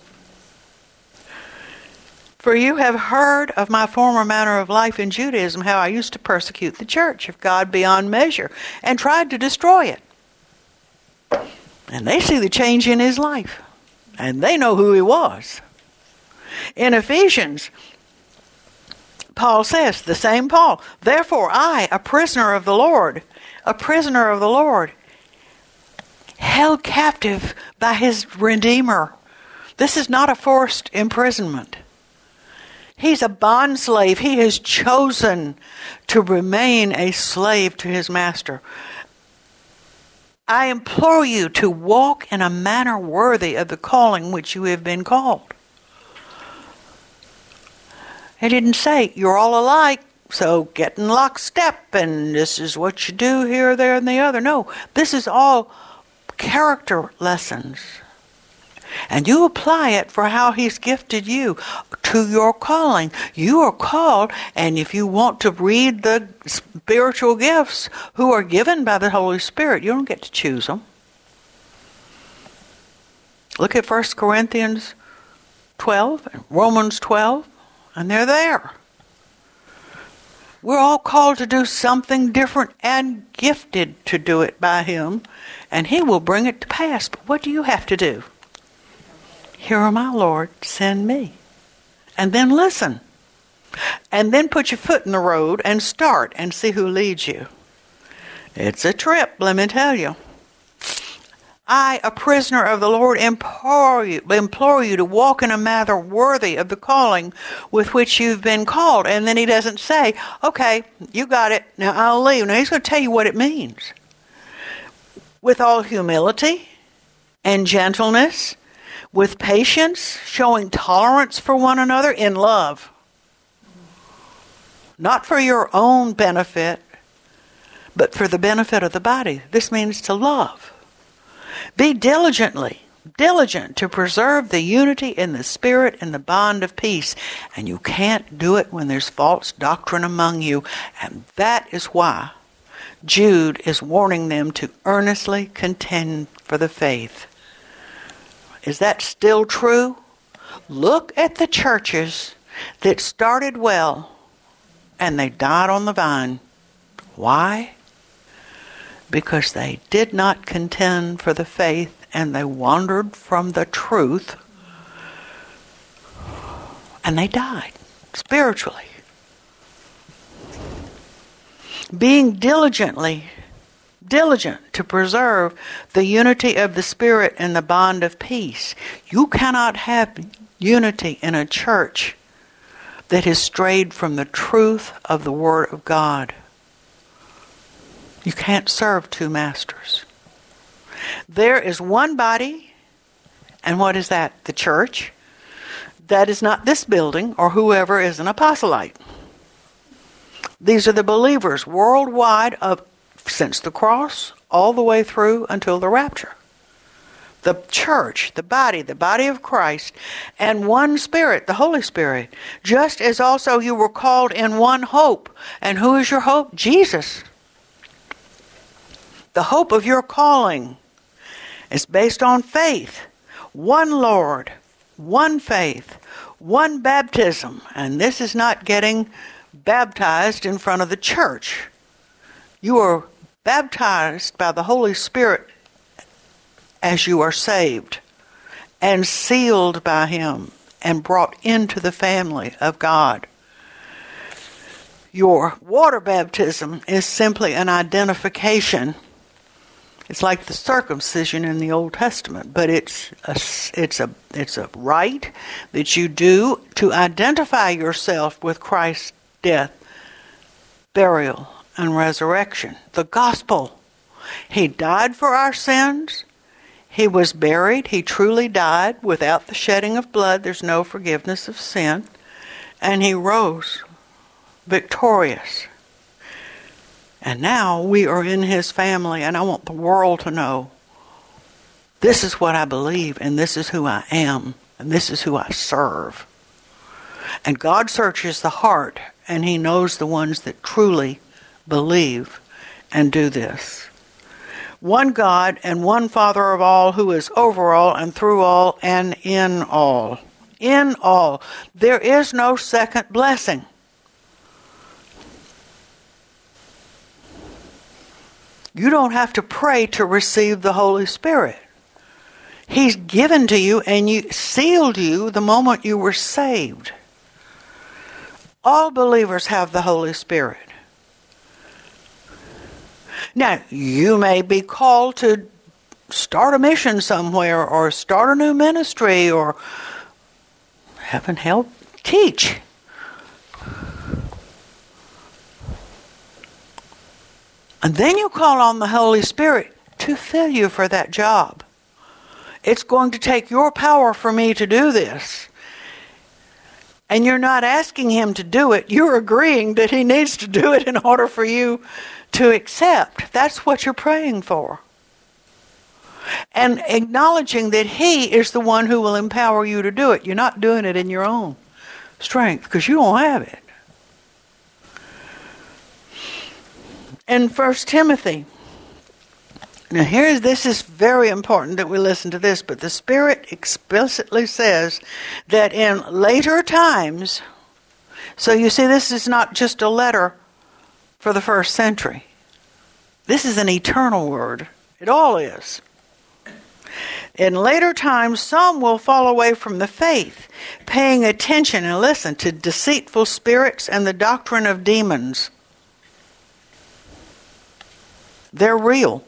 For you have heard of my former manner of life in Judaism, how I used to persecute the church of God beyond measure and tried to destroy it. And they see the change in his life. And they know who he was. In Ephesians, Paul says, the same Paul, therefore I, a prisoner of the Lord, a prisoner of the Lord, held captive by his Redeemer. This is not a forced imprisonment. He's a bondslave. He has chosen to remain a slave to his master. I implore you to walk in a manner worthy of the calling which you have been called. He didn't say, you're all alike, so get in lockstep, and this is what you do here, there, and the other. No, this is all character lessons. And you apply it for how He's gifted you to your calling. You are called, and if you want to read the spiritual gifts who are given by the Holy Spirit, you don't get to choose them. Look at First Corinthians twelve, Romans twelve, and they're there. We're all called to do something different and gifted to do it by Him, and He will bring it to pass. But what do you have to do? Here am I, Lord, send me. And then listen. And then put your foot in the road and start and see who leads you. It's a trip, let me tell you. I, a prisoner of the Lord, implore you, implore you to walk in a manner worthy of the calling with which you've been called. And then he doesn't say, okay, you got it, now I'll leave. Now he's going to tell you what it means. With all humility and gentleness, with patience, showing tolerance for one another in love. Not for your own benefit, but for the benefit of the body. This means to love. Be diligently, diligent to preserve the unity in the Spirit and the bond of peace. And you can't do it when there's false doctrine among you. And that is why Jude is warning them to earnestly contend for the faith. Is that still true? Look at the churches that started well and they died on the vine. Why? Because they did not contend for the faith and they wandered from the truth and they died spiritually. Being diligently diligent to preserve the unity of the Spirit and the bond of peace. You cannot have unity in a church that has strayed from the truth of the Word of God. You can't serve two masters. There is one body, and what is that? The church. That is not this building or whoever is an apostolate. These are the believers worldwide of since the cross, all the way through until the rapture. The church, the body, the body of Christ, and one Spirit, the Holy Spirit. Just as also you were called in one hope. And who is your hope? Jesus. The hope of your calling is based on faith. One Lord, one faith, one baptism. And this is not getting baptized in front of the church. You are baptized by the Holy Spirit as you are saved and sealed by Him and brought into the family of God. Your water baptism is simply an identification. It's like the circumcision in the Old Testament, but it's a, it's a, it's a rite that you do to identify yourself with Christ's death, burial, and resurrection. The gospel. He died for our sins. He was buried. He truly died. Without the shedding of blood, there's no forgiveness of sin. And He rose victorious. And now we are in His family, and I want the world to know this is what I believe, and this is who I am, and this is who I serve. And God searches the heart, and He knows the ones that truly believe and do this. One God and one Father of all, who is over all and through all and in all. In all. There is no second blessing. You don't have to pray to receive the Holy Spirit. He's given to you and you sealed you the moment you were saved. All believers have the Holy Spirit. Now, you may be called to start a mission somewhere or start a new ministry or, heaven help, teach. And then you call on the Holy Spirit to fill you for that job. It's going to take your power for me to do this. And you're not asking Him to do it. You're agreeing that He needs to do it in order for you to accept. That's what you're praying for. And acknowledging that He is the one who will empower you to do it. You're not doing it in your own strength because you don't have it. In First Timothy, now here's, this is very important that we listen to this, but the Spirit explicitly says that in later times, so you see this is not just a letter for the first century. This is an eternal word. It all is. In later times, some will fall away from the faith, paying attention, and listen, to deceitful spirits and the doctrine of demons. They're real.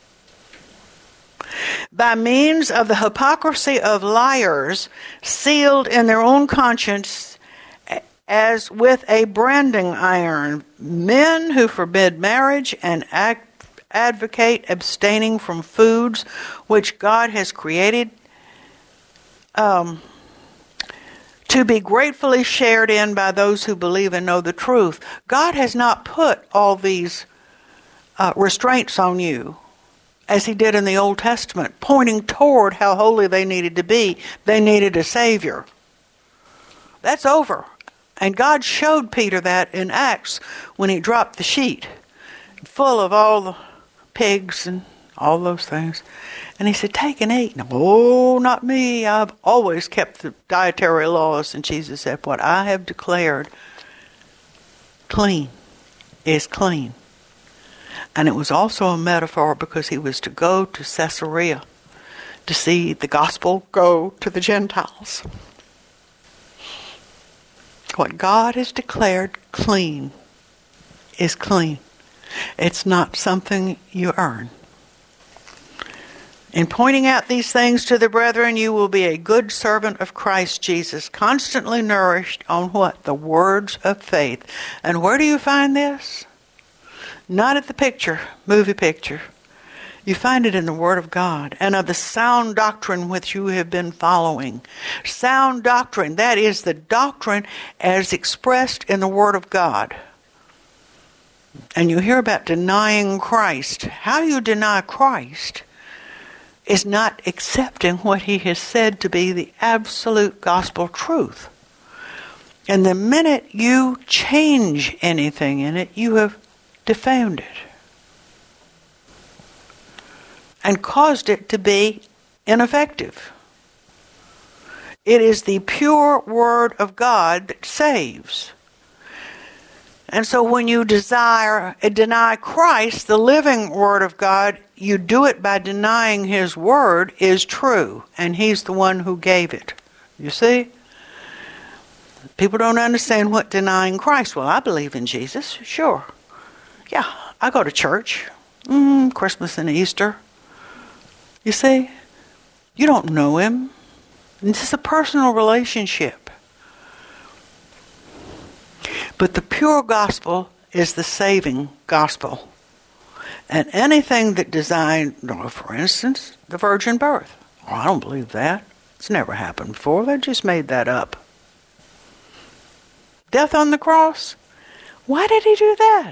By means of the hypocrisy of liars, sealed in their own conscience as with a branding iron, men who forbid marriage and act advocate abstaining from foods which God has created um, to be gratefully shared in by those who believe and know the truth. God has not put all these uh, restraints on you as He did in the Old Testament, pointing toward how holy they needed to be. They needed a Savior. That's over. And God showed Peter that in Acts when he dropped the sheet full of all the pigs and all those things. And he said, take and eat. And, oh, not me. I've always kept the dietary laws. And Jesus said, what I have declared clean is clean. And it was also a metaphor because he was to go to Caesarea to see the gospel go to the Gentiles. What God has declared clean is clean. It's not something you earn. In pointing out these things to the brethren, you will be a good servant of Christ Jesus, constantly nourished on what? The words of faith. And where do you find this? Not at the picture, movie picture. You find it in the Word of God and of the sound doctrine which you have been following. Sound doctrine, that is the doctrine as expressed in the Word of God. And you hear about denying Christ. How you deny Christ is not accepting what He has said to be the absolute gospel truth. And the minute you change anything in it, you have defamed it and caused it to be ineffective. It is the pure Word of God that saves. And so when you desire uh, deny Christ, the living Word of God, you do it by denying His Word is true, and He's the one who gave it. You see? People don't understand what denying Christ. Well, I believe in Jesus, sure. Yeah, I go to church, mm, Christmas and Easter. You see? You don't know Him. This is a personal relationship. But the pure gospel is the saving gospel. And anything that designed, for instance, the virgin birth. Oh, I don't believe that. It's never happened before. They just made that up. Death on the cross. Why did He do that?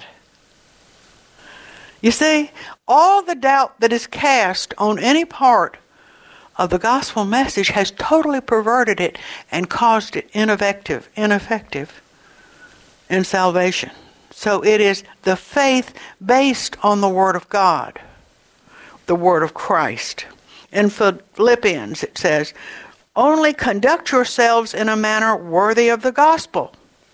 You see, all the doubt that is cast on any part of the gospel message has totally perverted it and caused it ineffective, ineffective in salvation. So it is the faith based on the Word of God, the Word of Christ. In Philippians it says, only conduct yourselves in a manner worthy of the gospel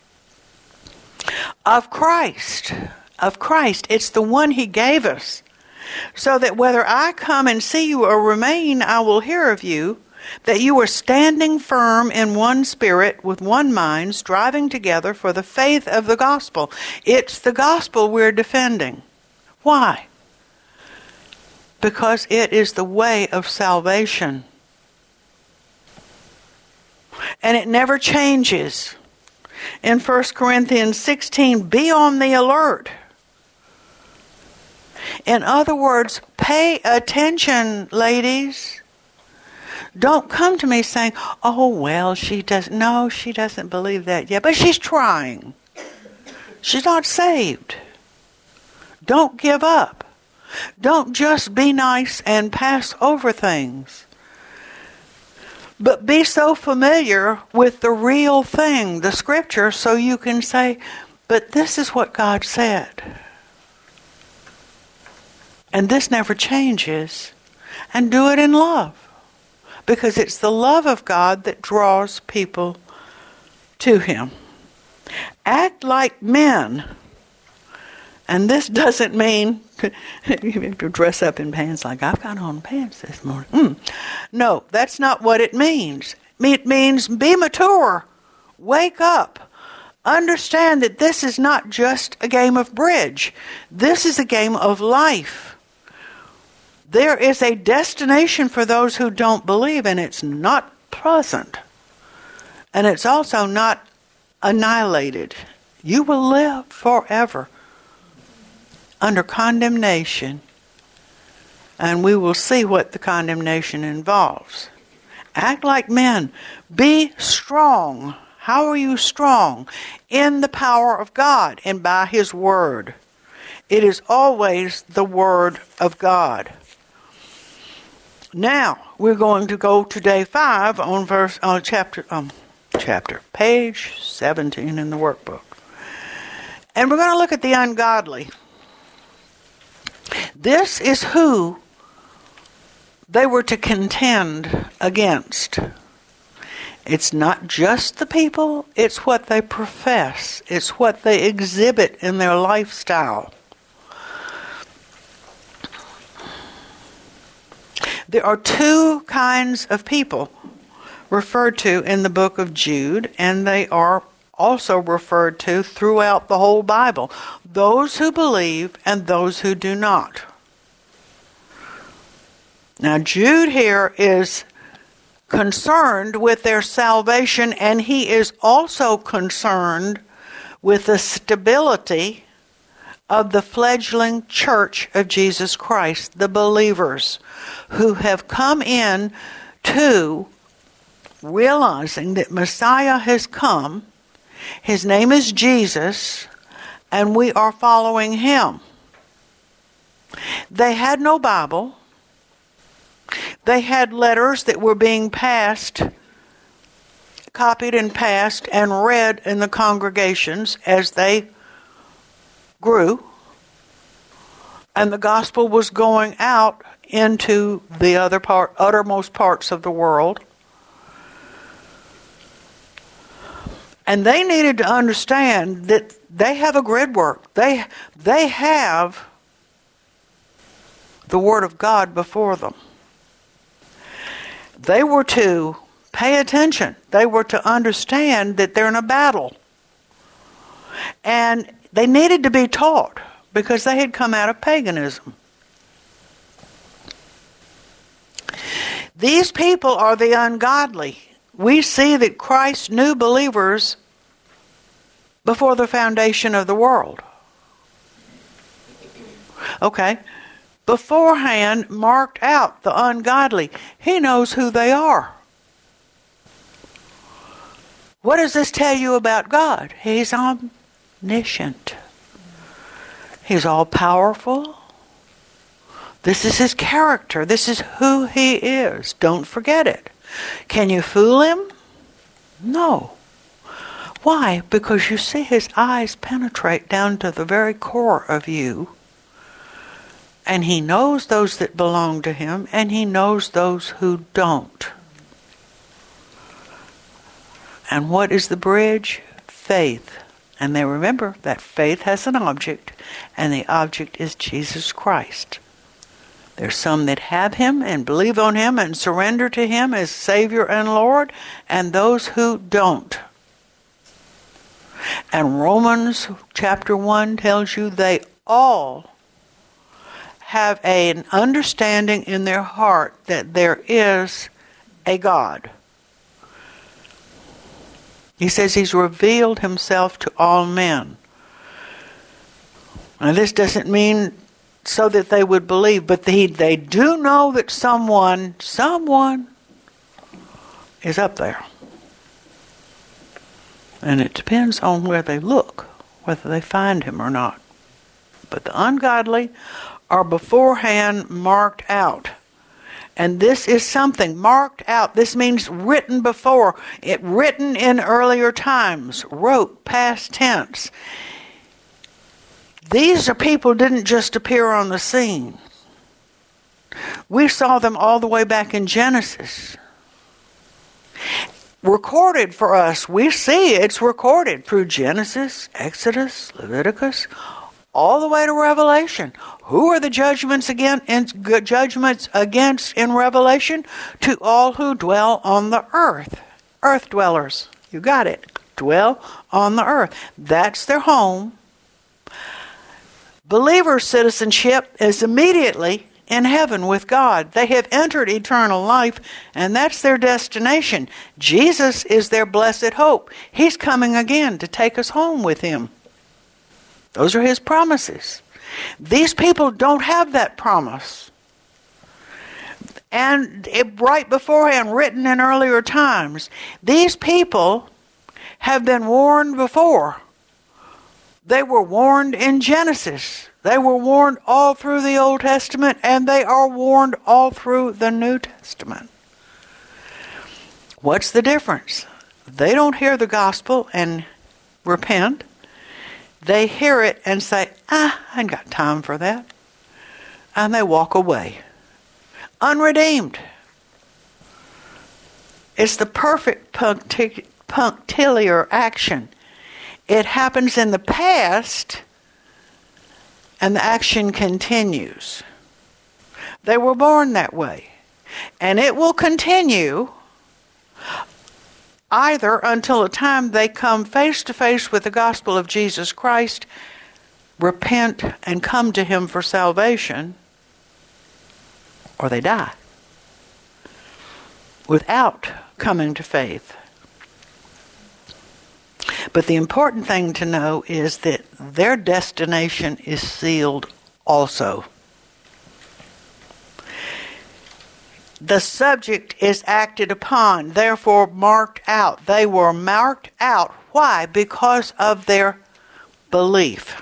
of Christ. Of Christ. It's the one He gave us. So that whether I come and see you or remain, I will hear of you, that you are standing firm in one spirit, with one mind, striving together for the faith of the gospel. It's the gospel we're defending. Why? Because it is the way of salvation. And it never changes. In First Corinthians sixteen, be on the alert. In other words, pay attention, ladies. Don't come to me saying, oh, well, she doesn't, no, she doesn't believe that yet, but she's trying. She's not saved. Don't give up. Don't just be nice and pass over things, but be so familiar with the real thing, the Scripture, so you can say, but this is what God said. And this never changes. And do it in love. Because it's the love of God that draws people to Him. Act like men. And this doesn't mean you have to dress up in pants like I've got on pants this morning. Mm. No, that's not what it means. It means be mature. Wake up. Understand that this is not just a game of bridge. This is a game of life. There is a destination for those who don't believe, and it's not pleasant. And it's also not annihilated. You will live forever under condemnation, and we will see what the condemnation involves. Act like men. Be strong. How are you strong? In the power of God and by His Word. It is always the Word of God. Now, we're going to go to day five on verse, on chapter, um, chapter, page seventeen in the workbook. And we're going to look at the ungodly. This is who they were to contend against. It's not just the people, it's what they profess. It's what they exhibit in their lifestyle. There are two kinds of people referred to in the book of Jude, and they are also referred to throughout the whole Bible. Those who believe and those who do not. Now, Jude here is concerned with their salvation, and he is also concerned with the stability of the fledgling church of Jesus Christ, the believers who have come in to realizing that Messiah has come. His name is Jesus, and we are following Him. They had no Bible. They had letters that were being passed, copied and passed and read in the congregations as they grew. And the gospel was going out into the other part, uttermost parts of the world. And they needed to understand that they have a grid work. They, they have the Word of God before them. They were to pay attention. They were to understand that they're in a battle. And they needed to be taught because they had come out of paganism. These people are the ungodly. We see that Christ knew believers before the foundation of the world. Okay. Beforehand marked out the ungodly. He knows who they are. What does this tell you about God? He's omniscient. He's all-powerful. This is His character. This is who He is. Don't forget it. Can you fool Him? No. Why? Because you see His eyes penetrate down to the very core of you. And He knows those that belong to Him, and He knows those who don't. And what is the bridge? Faith. And they remember that faith has an object, and the object is Jesus Christ. There's some that have Him and believe on Him and surrender to Him as Savior and Lord, and those who don't. And Romans chapter one tells you they all have an understanding in their heart that there is a God. He says He's revealed Himself to all men. Now this doesn't mean so that they would believe, but they, they do know that someone, someone is up there. And it depends on where they look, whether they find Him or not. But the ungodly are beforehand marked out. And this is something marked out. This means written before. It written in earlier times. Wrote, past tense. These are people who didn't just appear on the scene. We saw them all the way back in Genesis. Recorded for us. We see it's recorded through Genesis, Exodus, Leviticus, all the way to Revelation. Who are the judgments against, judgments against in Revelation? To all who dwell on the earth. Earth dwellers. You got it. Dwell on the earth. That's their home. Believers' citizenship is immediately in heaven with God. They have entered eternal life, and that's their destination. Jesus is their blessed hope. He's coming again to take us home with him. Those are his promises. These people don't have that promise. And it, right beforehand, written in earlier times, these people have been warned before. They were warned in Genesis. They were warned all through the Old Testament, and they are warned all through the New Testament. What's the difference? They don't hear the gospel and repent. They hear it and say, ah, I ain't got time for that. And they walk away. Unredeemed. It's the perfect puncti- punctiliar action. It happens in the past, and the action continues. They were born that way. And it will continue either until the time they come face to face with the gospel of Jesus Christ, repent and come to him for salvation, or they die without coming to faith. But the important thing to know is that their destination is sealed also. The subject is acted upon, therefore marked out. They were marked out. Why? Because of their belief.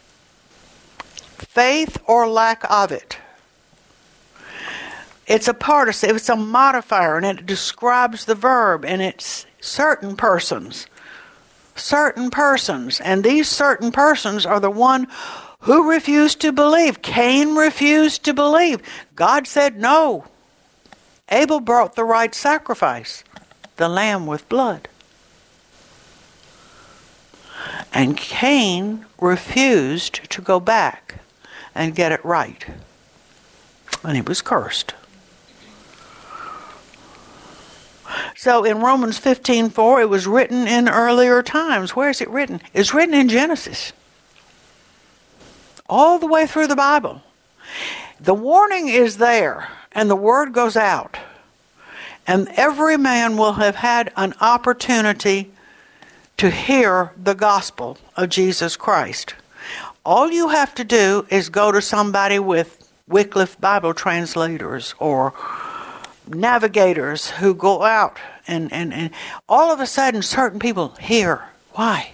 Faith or lack of it. It's a participle, it's a modifier, and it describes the verb, and it's certain persons. Certain persons. And these certain persons are the one who refused to believe. Cain refused to believe. God said no. Abel brought the right sacrifice, the lamb with blood. And Cain refused to go back and get it right. And he was cursed. So in Romans fifteen four, it was written in earlier times. Where is it written? It's written in Genesis. All the way through the Bible. The warning is there, and the word goes out. And every man will have had an opportunity to hear the gospel of Jesus Christ. All you have to do is go to somebody with Wycliffe Bible translators or navigators who go out and, and, and all of a sudden certain people hear. Why?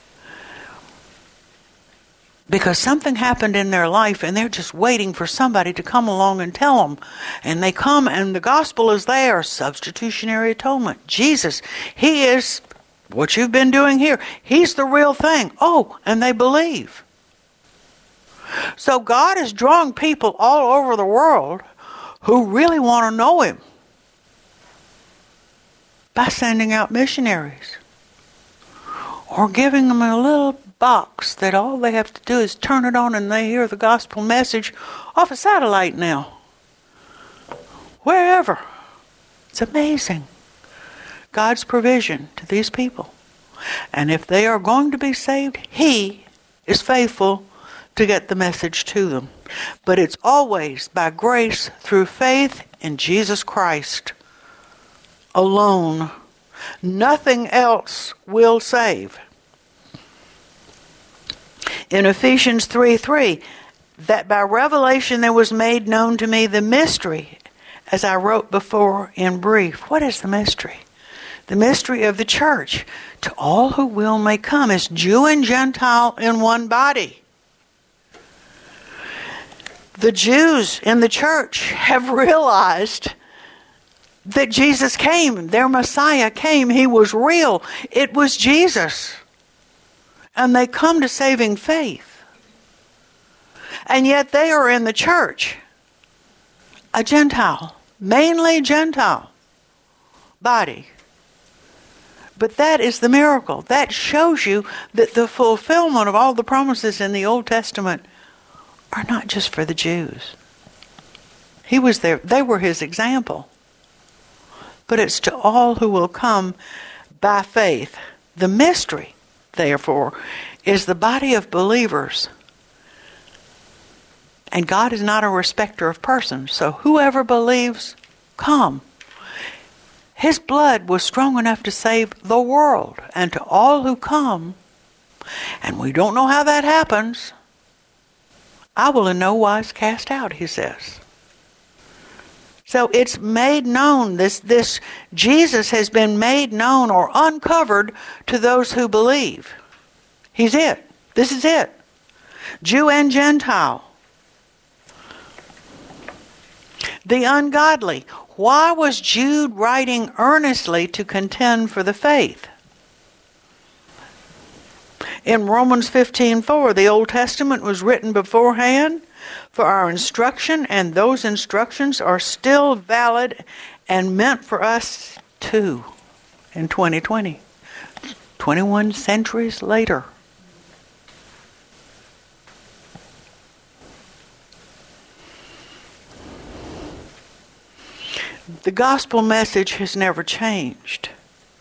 Because something happened in their life and they're just waiting for somebody to come along and tell them. And they come and the gospel is there. Substitutionary atonement. Jesus, he is what you've been doing here. He's the real thing. Oh, and they believe. So God is drawing people all over the world who really want to know him by sending out missionaries or giving them a little box that all they have to do is turn it on and they hear the gospel message off a satellite now. Wherever. It's amazing. God's provision to these people. And if they are going to be saved, he is faithful to get the message to them. But it's always by grace through faith in Jesus Christ alone. Nothing else will save. In Ephesians three three, that by revelation there was made known to me the mystery, as I wrote before in brief. What is the mystery? The mystery of the church. To all who will may come, as Jew and Gentile in one body. The Jews in the church have realized that Jesus came. Their Messiah came. He was real. It was Jesus. And they come to saving faith. And yet they are in the church. A Gentile. Mainly Gentile body. But that is the miracle. That shows you that the fulfillment of all the promises in the Old Testament are not just for the Jews. He was there. They were his example. But it's to all who will come by faith. The mystery, therefore, is the body of believers. And God is not a respecter of persons. So whoever believes, come. His blood was strong enough to save the world. And to all who come, and we don't know how that happens, I will in no wise cast out, he says. So it's made known, this, this Jesus has been made known or uncovered to those who believe. He's it. This is it. Jew and Gentile. The ungodly. Why was Jude writing earnestly to contend for the faith? In Romans fifteen four, the Old Testament was written beforehand for our instruction, and those instructions are still valid and meant for us too in twenty twenty, twenty-one centuries later. The gospel message has never changed.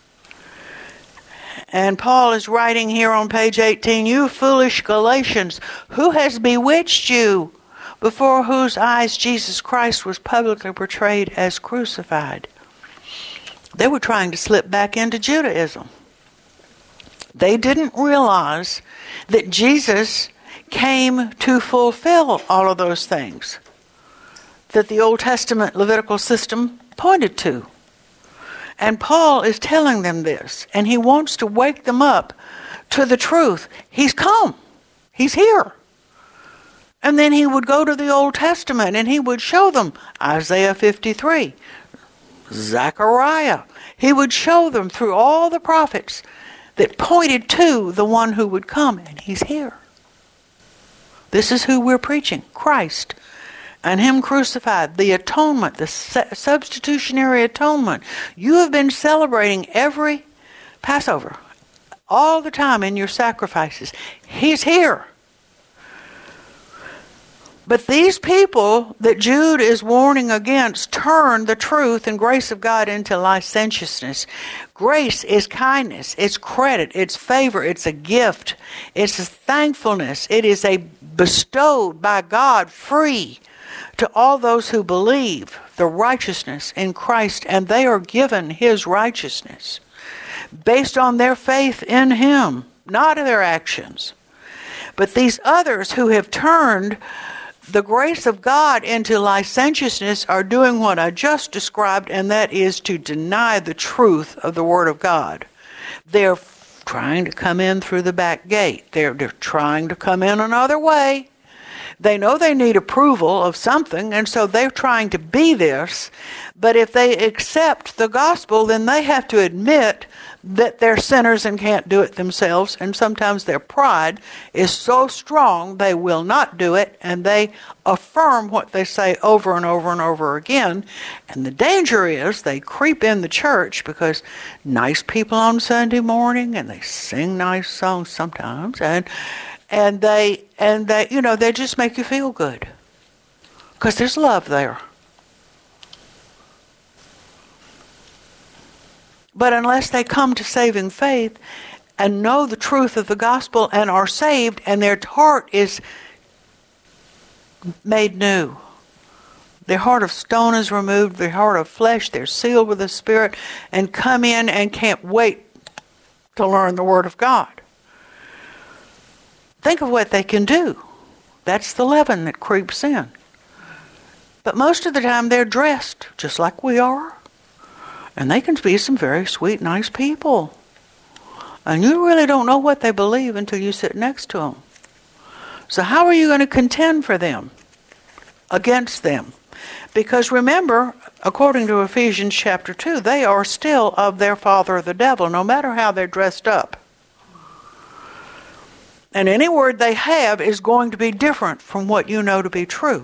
And Paul is writing here on page eighteen, you foolish Galatians, who has bewitched you, before whose eyes Jesus Christ was publicly portrayed as crucified? They were trying to slip back into Judaism. They didn't realize that Jesus came to fulfill all of those things that the Old Testament Levitical system pointed to. And Paul is telling them this, and he wants to wake them up to the truth. He's come. He's here. And then he would go to the Old Testament and he would show them Isaiah fifty-three, Zechariah. He would show them through all the prophets that pointed to the one who would come, and he's here. This is who we're preaching, Christ. And him crucified, the atonement, the substitutionary atonement. You have been celebrating every Passover, all the time in your sacrifices. He's here. But these people that Jude is warning against turn the truth and grace of God into licentiousness. Grace is kindness, it's credit, it's favor, it's a gift, it's a thankfulness, it is a bestowed by God free to all those who believe the righteousness in Christ, and they are given his righteousness based on their faith in him, not their actions. But these others who have turned the grace of God into licentiousness are doing what I just described, and that is to deny the truth of the Word of God. They're trying to come in through the back gate. They're, they're trying to come in another way. They know they need approval of something, and so they're trying to be this. But if they accept the gospel, then they have to admit that they're sinners and can't do it themselves. And sometimes their pride is so strong they will not do it, and they affirm what they say over and over and over again. And the danger is they creep in the church because nice people on Sunday morning, and they sing nice songs sometimes, and And they, and they, you know, they just make you feel good. Because there's love there. But unless they come to saving faith and know the truth of the gospel and are saved, and their heart is made new, their heart of stone is removed, their heart of flesh, they're sealed with the Spirit, and come in and can't wait to learn the Word of God. Think of what they can do. That's the leaven that creeps in. But most of the time they're dressed just like we are. And they can be some very sweet, nice people. And you really don't know what they believe until you sit next to them. So how are you going to contend for them? against them. Because remember, according to Ephesians chapter two, they are still of their father the devil, no matter how they're dressed up. And any word they have is going to be different from what you know to be true.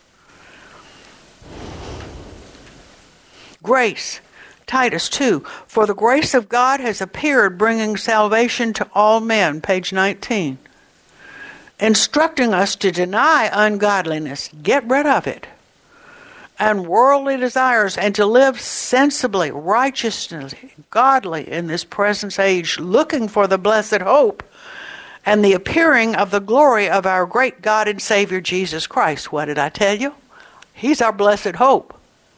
Grace. Titus two. For the grace of God has appeared, bringing salvation to all men. Page nineteen. Instructing us to deny ungodliness, get rid of it, and worldly desires, and to live sensibly, righteously, godly in this present age, looking for the blessed hope and the appearing of the glory of our great God and Savior Jesus Christ. What did I tell you? He's our blessed hope.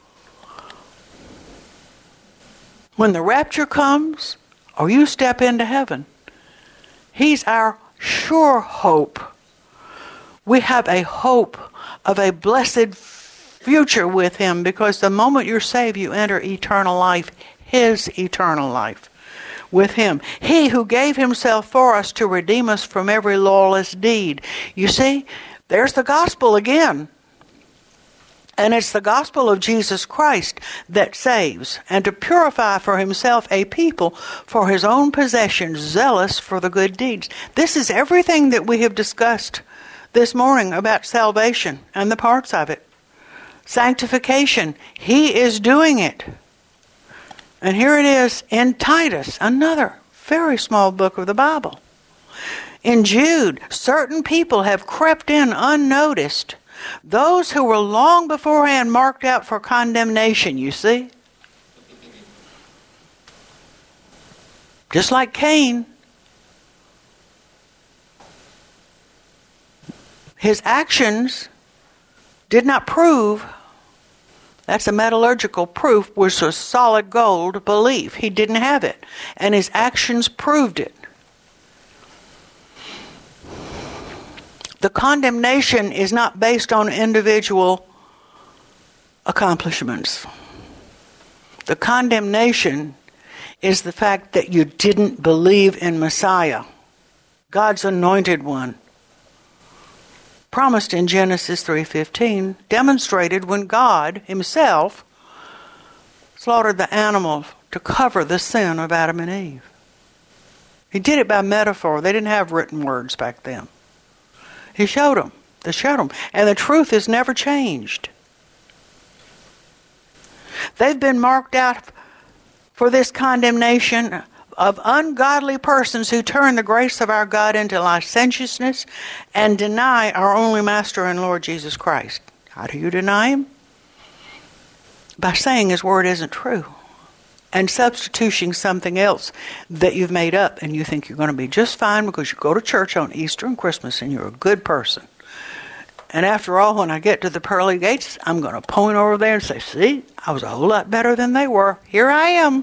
When the rapture comes, or you step into heaven, He's our sure hope. We have a hope of a blessed future with Him, because the moment you're saved, you enter eternal life, His eternal life with Him. He who gave Himself for us to redeem us from every lawless deed. You see, there's the gospel again. And it's the gospel of Jesus Christ that saves, and to purify for Himself a people for His own possession, zealous for the good deeds. This is everything that we have discussed this morning about salvation and the parts of it. Sanctification, He is doing it. And here it is in Titus, another very small book of the Bible. In Jude, certain people have crept in unnoticed. Those who were long beforehand marked out for condemnation, you see. Just like Cain. His actions did not prove, that's a metallurgical proof, was a solid gold belief. He didn't have it. And his actions proved it. The condemnation is not based on individual accomplishments. The condemnation is the fact that you didn't believe in Messiah, God's anointed one, promised in Genesis three fifteen, demonstrated when God Himself slaughtered the animal to cover the sin of Adam and Eve. He did it by metaphor. They didn't have written words back then. He showed them. They showed them. And the truth has never changed. They've been marked out for this condemnation of ungodly persons who turn the grace of our God into licentiousness and deny our only Master and Lord Jesus Christ. How do you deny Him? By saying His word isn't true and substituting something else that you've made up, and you think you're going to be just fine because you go to church on Easter and Christmas and you're a good person. And after all, when I get to the pearly gates, I'm going to point over there and say, see, I was a whole lot better than they were. Here I am.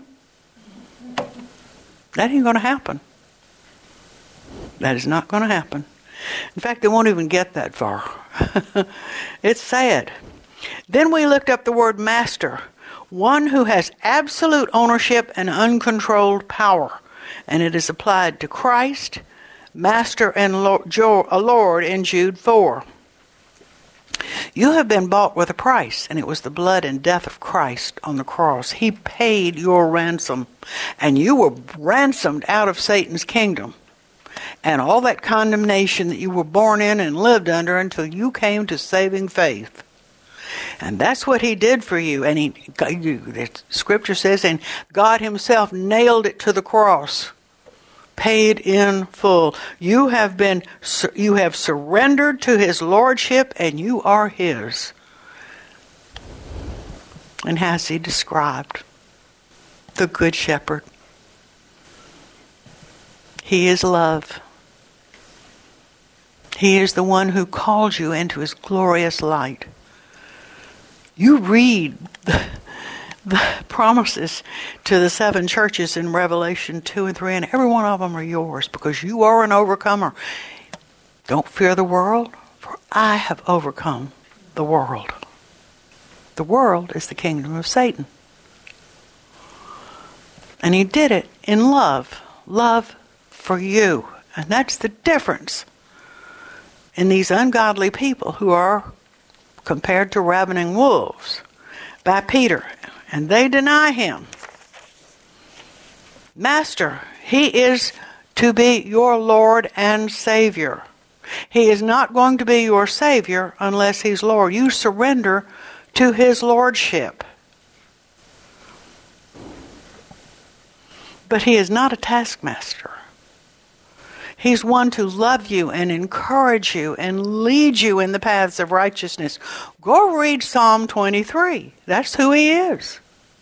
That ain't going to happen. That is not going to happen. In fact, they won't even get that far. It's sad. Then we looked up the word master, one who has absolute ownership and uncontrolled power. And it is applied to Christ, Master and Lord in Jude four. You have been bought with a price, and it was the blood and death of Christ on the cross. He paid your ransom, and you were ransomed out of Satan's kingdom and all that condemnation that you were born in and lived under until you came to saving faith. And that's what He did for you. And he, the Scripture says, and God Himself nailed it to the cross. Paid in full. You have been, you have surrendered to His lordship, and you are His. And has He described the Good Shepherd? He is love. He is the one who calls you into His glorious light. You read the, the promises to the seven churches in Revelation two and three, and every one of them are yours because you are an overcomer. Don't fear the world, for I have overcome the world. The world is the kingdom of Satan. And He did it in love. Love for you. And that's the difference in these ungodly people who are compared to ravening wolves by Peter, and they deny him. Master, he is to be your Lord and Savior. He is not going to be your Savior unless he's Lord. You surrender to his Lordship. But he is not a taskmaster. He's one to love you and encourage you and lead you in the paths of righteousness. Go read Psalm twenty-three. That's who he is.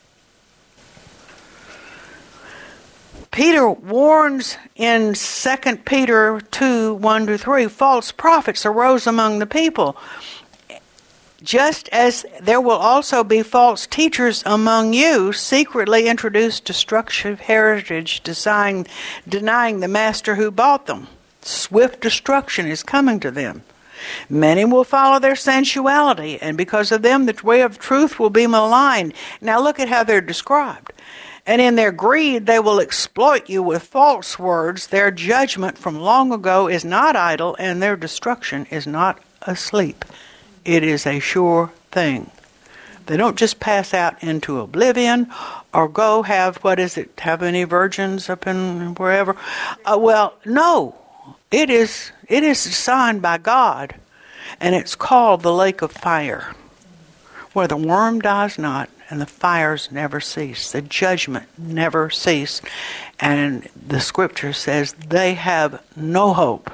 Peter warns in Second Peter two, one to three, false prophets arose among the people, just as there will also be false teachers among you, secretly introduce destructive heritage, denying, denying the master who bought them. Swift destruction is coming to them. Many will follow their sensuality, and because of them the way of truth will be maligned. Now look at how they're described. And in their greed they will exploit you with false words. Their judgment from long ago is not idle, and their destruction is not asleep. It is a sure thing. They don't just pass out into oblivion or go have, what is it, have any virgins up in wherever. Uh, well, no. It is, it is assigned by God, and it's called the lake of fire, where the worm dies not and the fires never cease. The judgment never cease. And the scripture says they have no hope.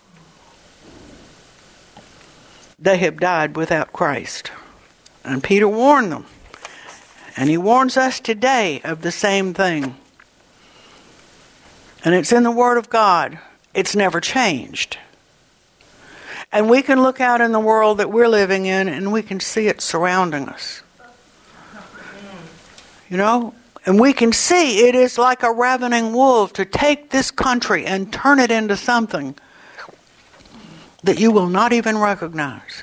They have died without Christ. And Peter warned them. And he warns us today of the same thing. And it's in the Word of God. It's never changed. And we can look out in the world that we're living in and we can see it surrounding us. You know? And we can see it is like a ravening wolf to take this country and turn it into something that you will not even recognize.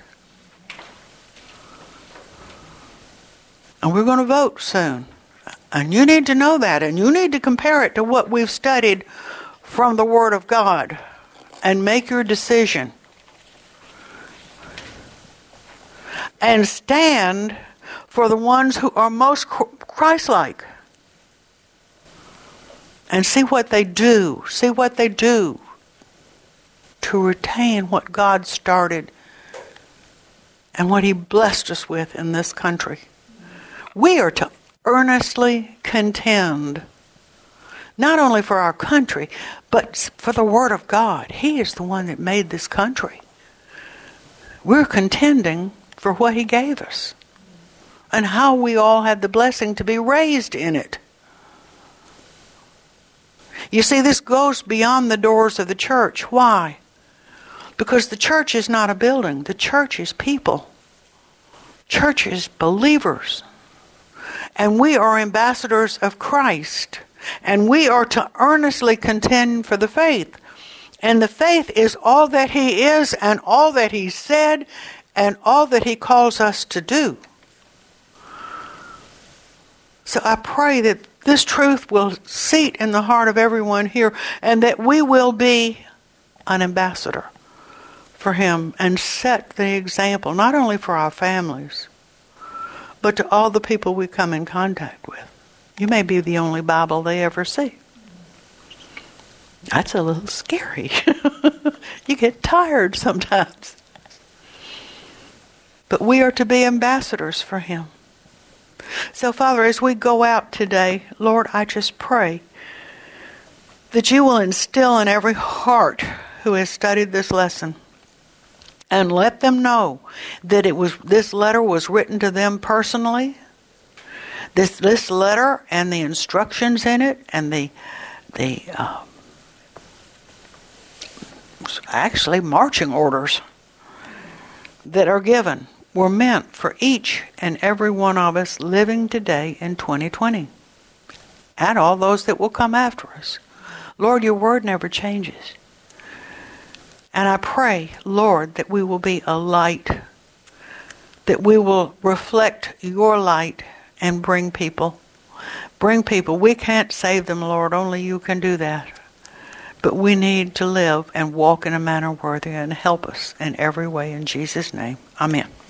And we're going to vote soon. And you need to know that. And you need to compare it to what we've studied from the Word of God. And make your decision. And stand for the ones who are most Christ-like. And see what they do. See what they do to retain what God started and what he blessed us with in this country. We are to earnestly contend, not only for our country, but for the Word of God. He is the one that made this country. We're contending for what he gave us and how we all had the blessing to be raised in it. You see, this goes beyond the doors of the church. Why? Because the church is not a building. The church is people. Church is believers. And we are ambassadors of Christ. And we are to earnestly contend for the faith. And the faith is all that he is and all that he said and all that he calls us to do. So I pray that this truth will seat in the heart of everyone here and that we will be an ambassador for him and set the example, not only for our families, but to all the people we come in contact with. You may be the only Bible they ever see. That's a little scary. You get tired sometimes. But we are to be ambassadors for him. So, Father, as we go out today, Lord, I just pray that you will instill in every heart who has studied this lesson and let them know that it was this letter was written to them personally. This this letter and the instructions in it and the the uh, actually marching orders that are given were meant for each and every one of us living today in twenty twenty. And all those that will come after us. Lord, your word never changes. And I pray, Lord, that we will be a light, that we will reflect your light and bring people. Bring people. We can't save them, Lord. Only you can do that. But we need to live and walk in a manner worthy and help us in every way in Jesus' name. Amen.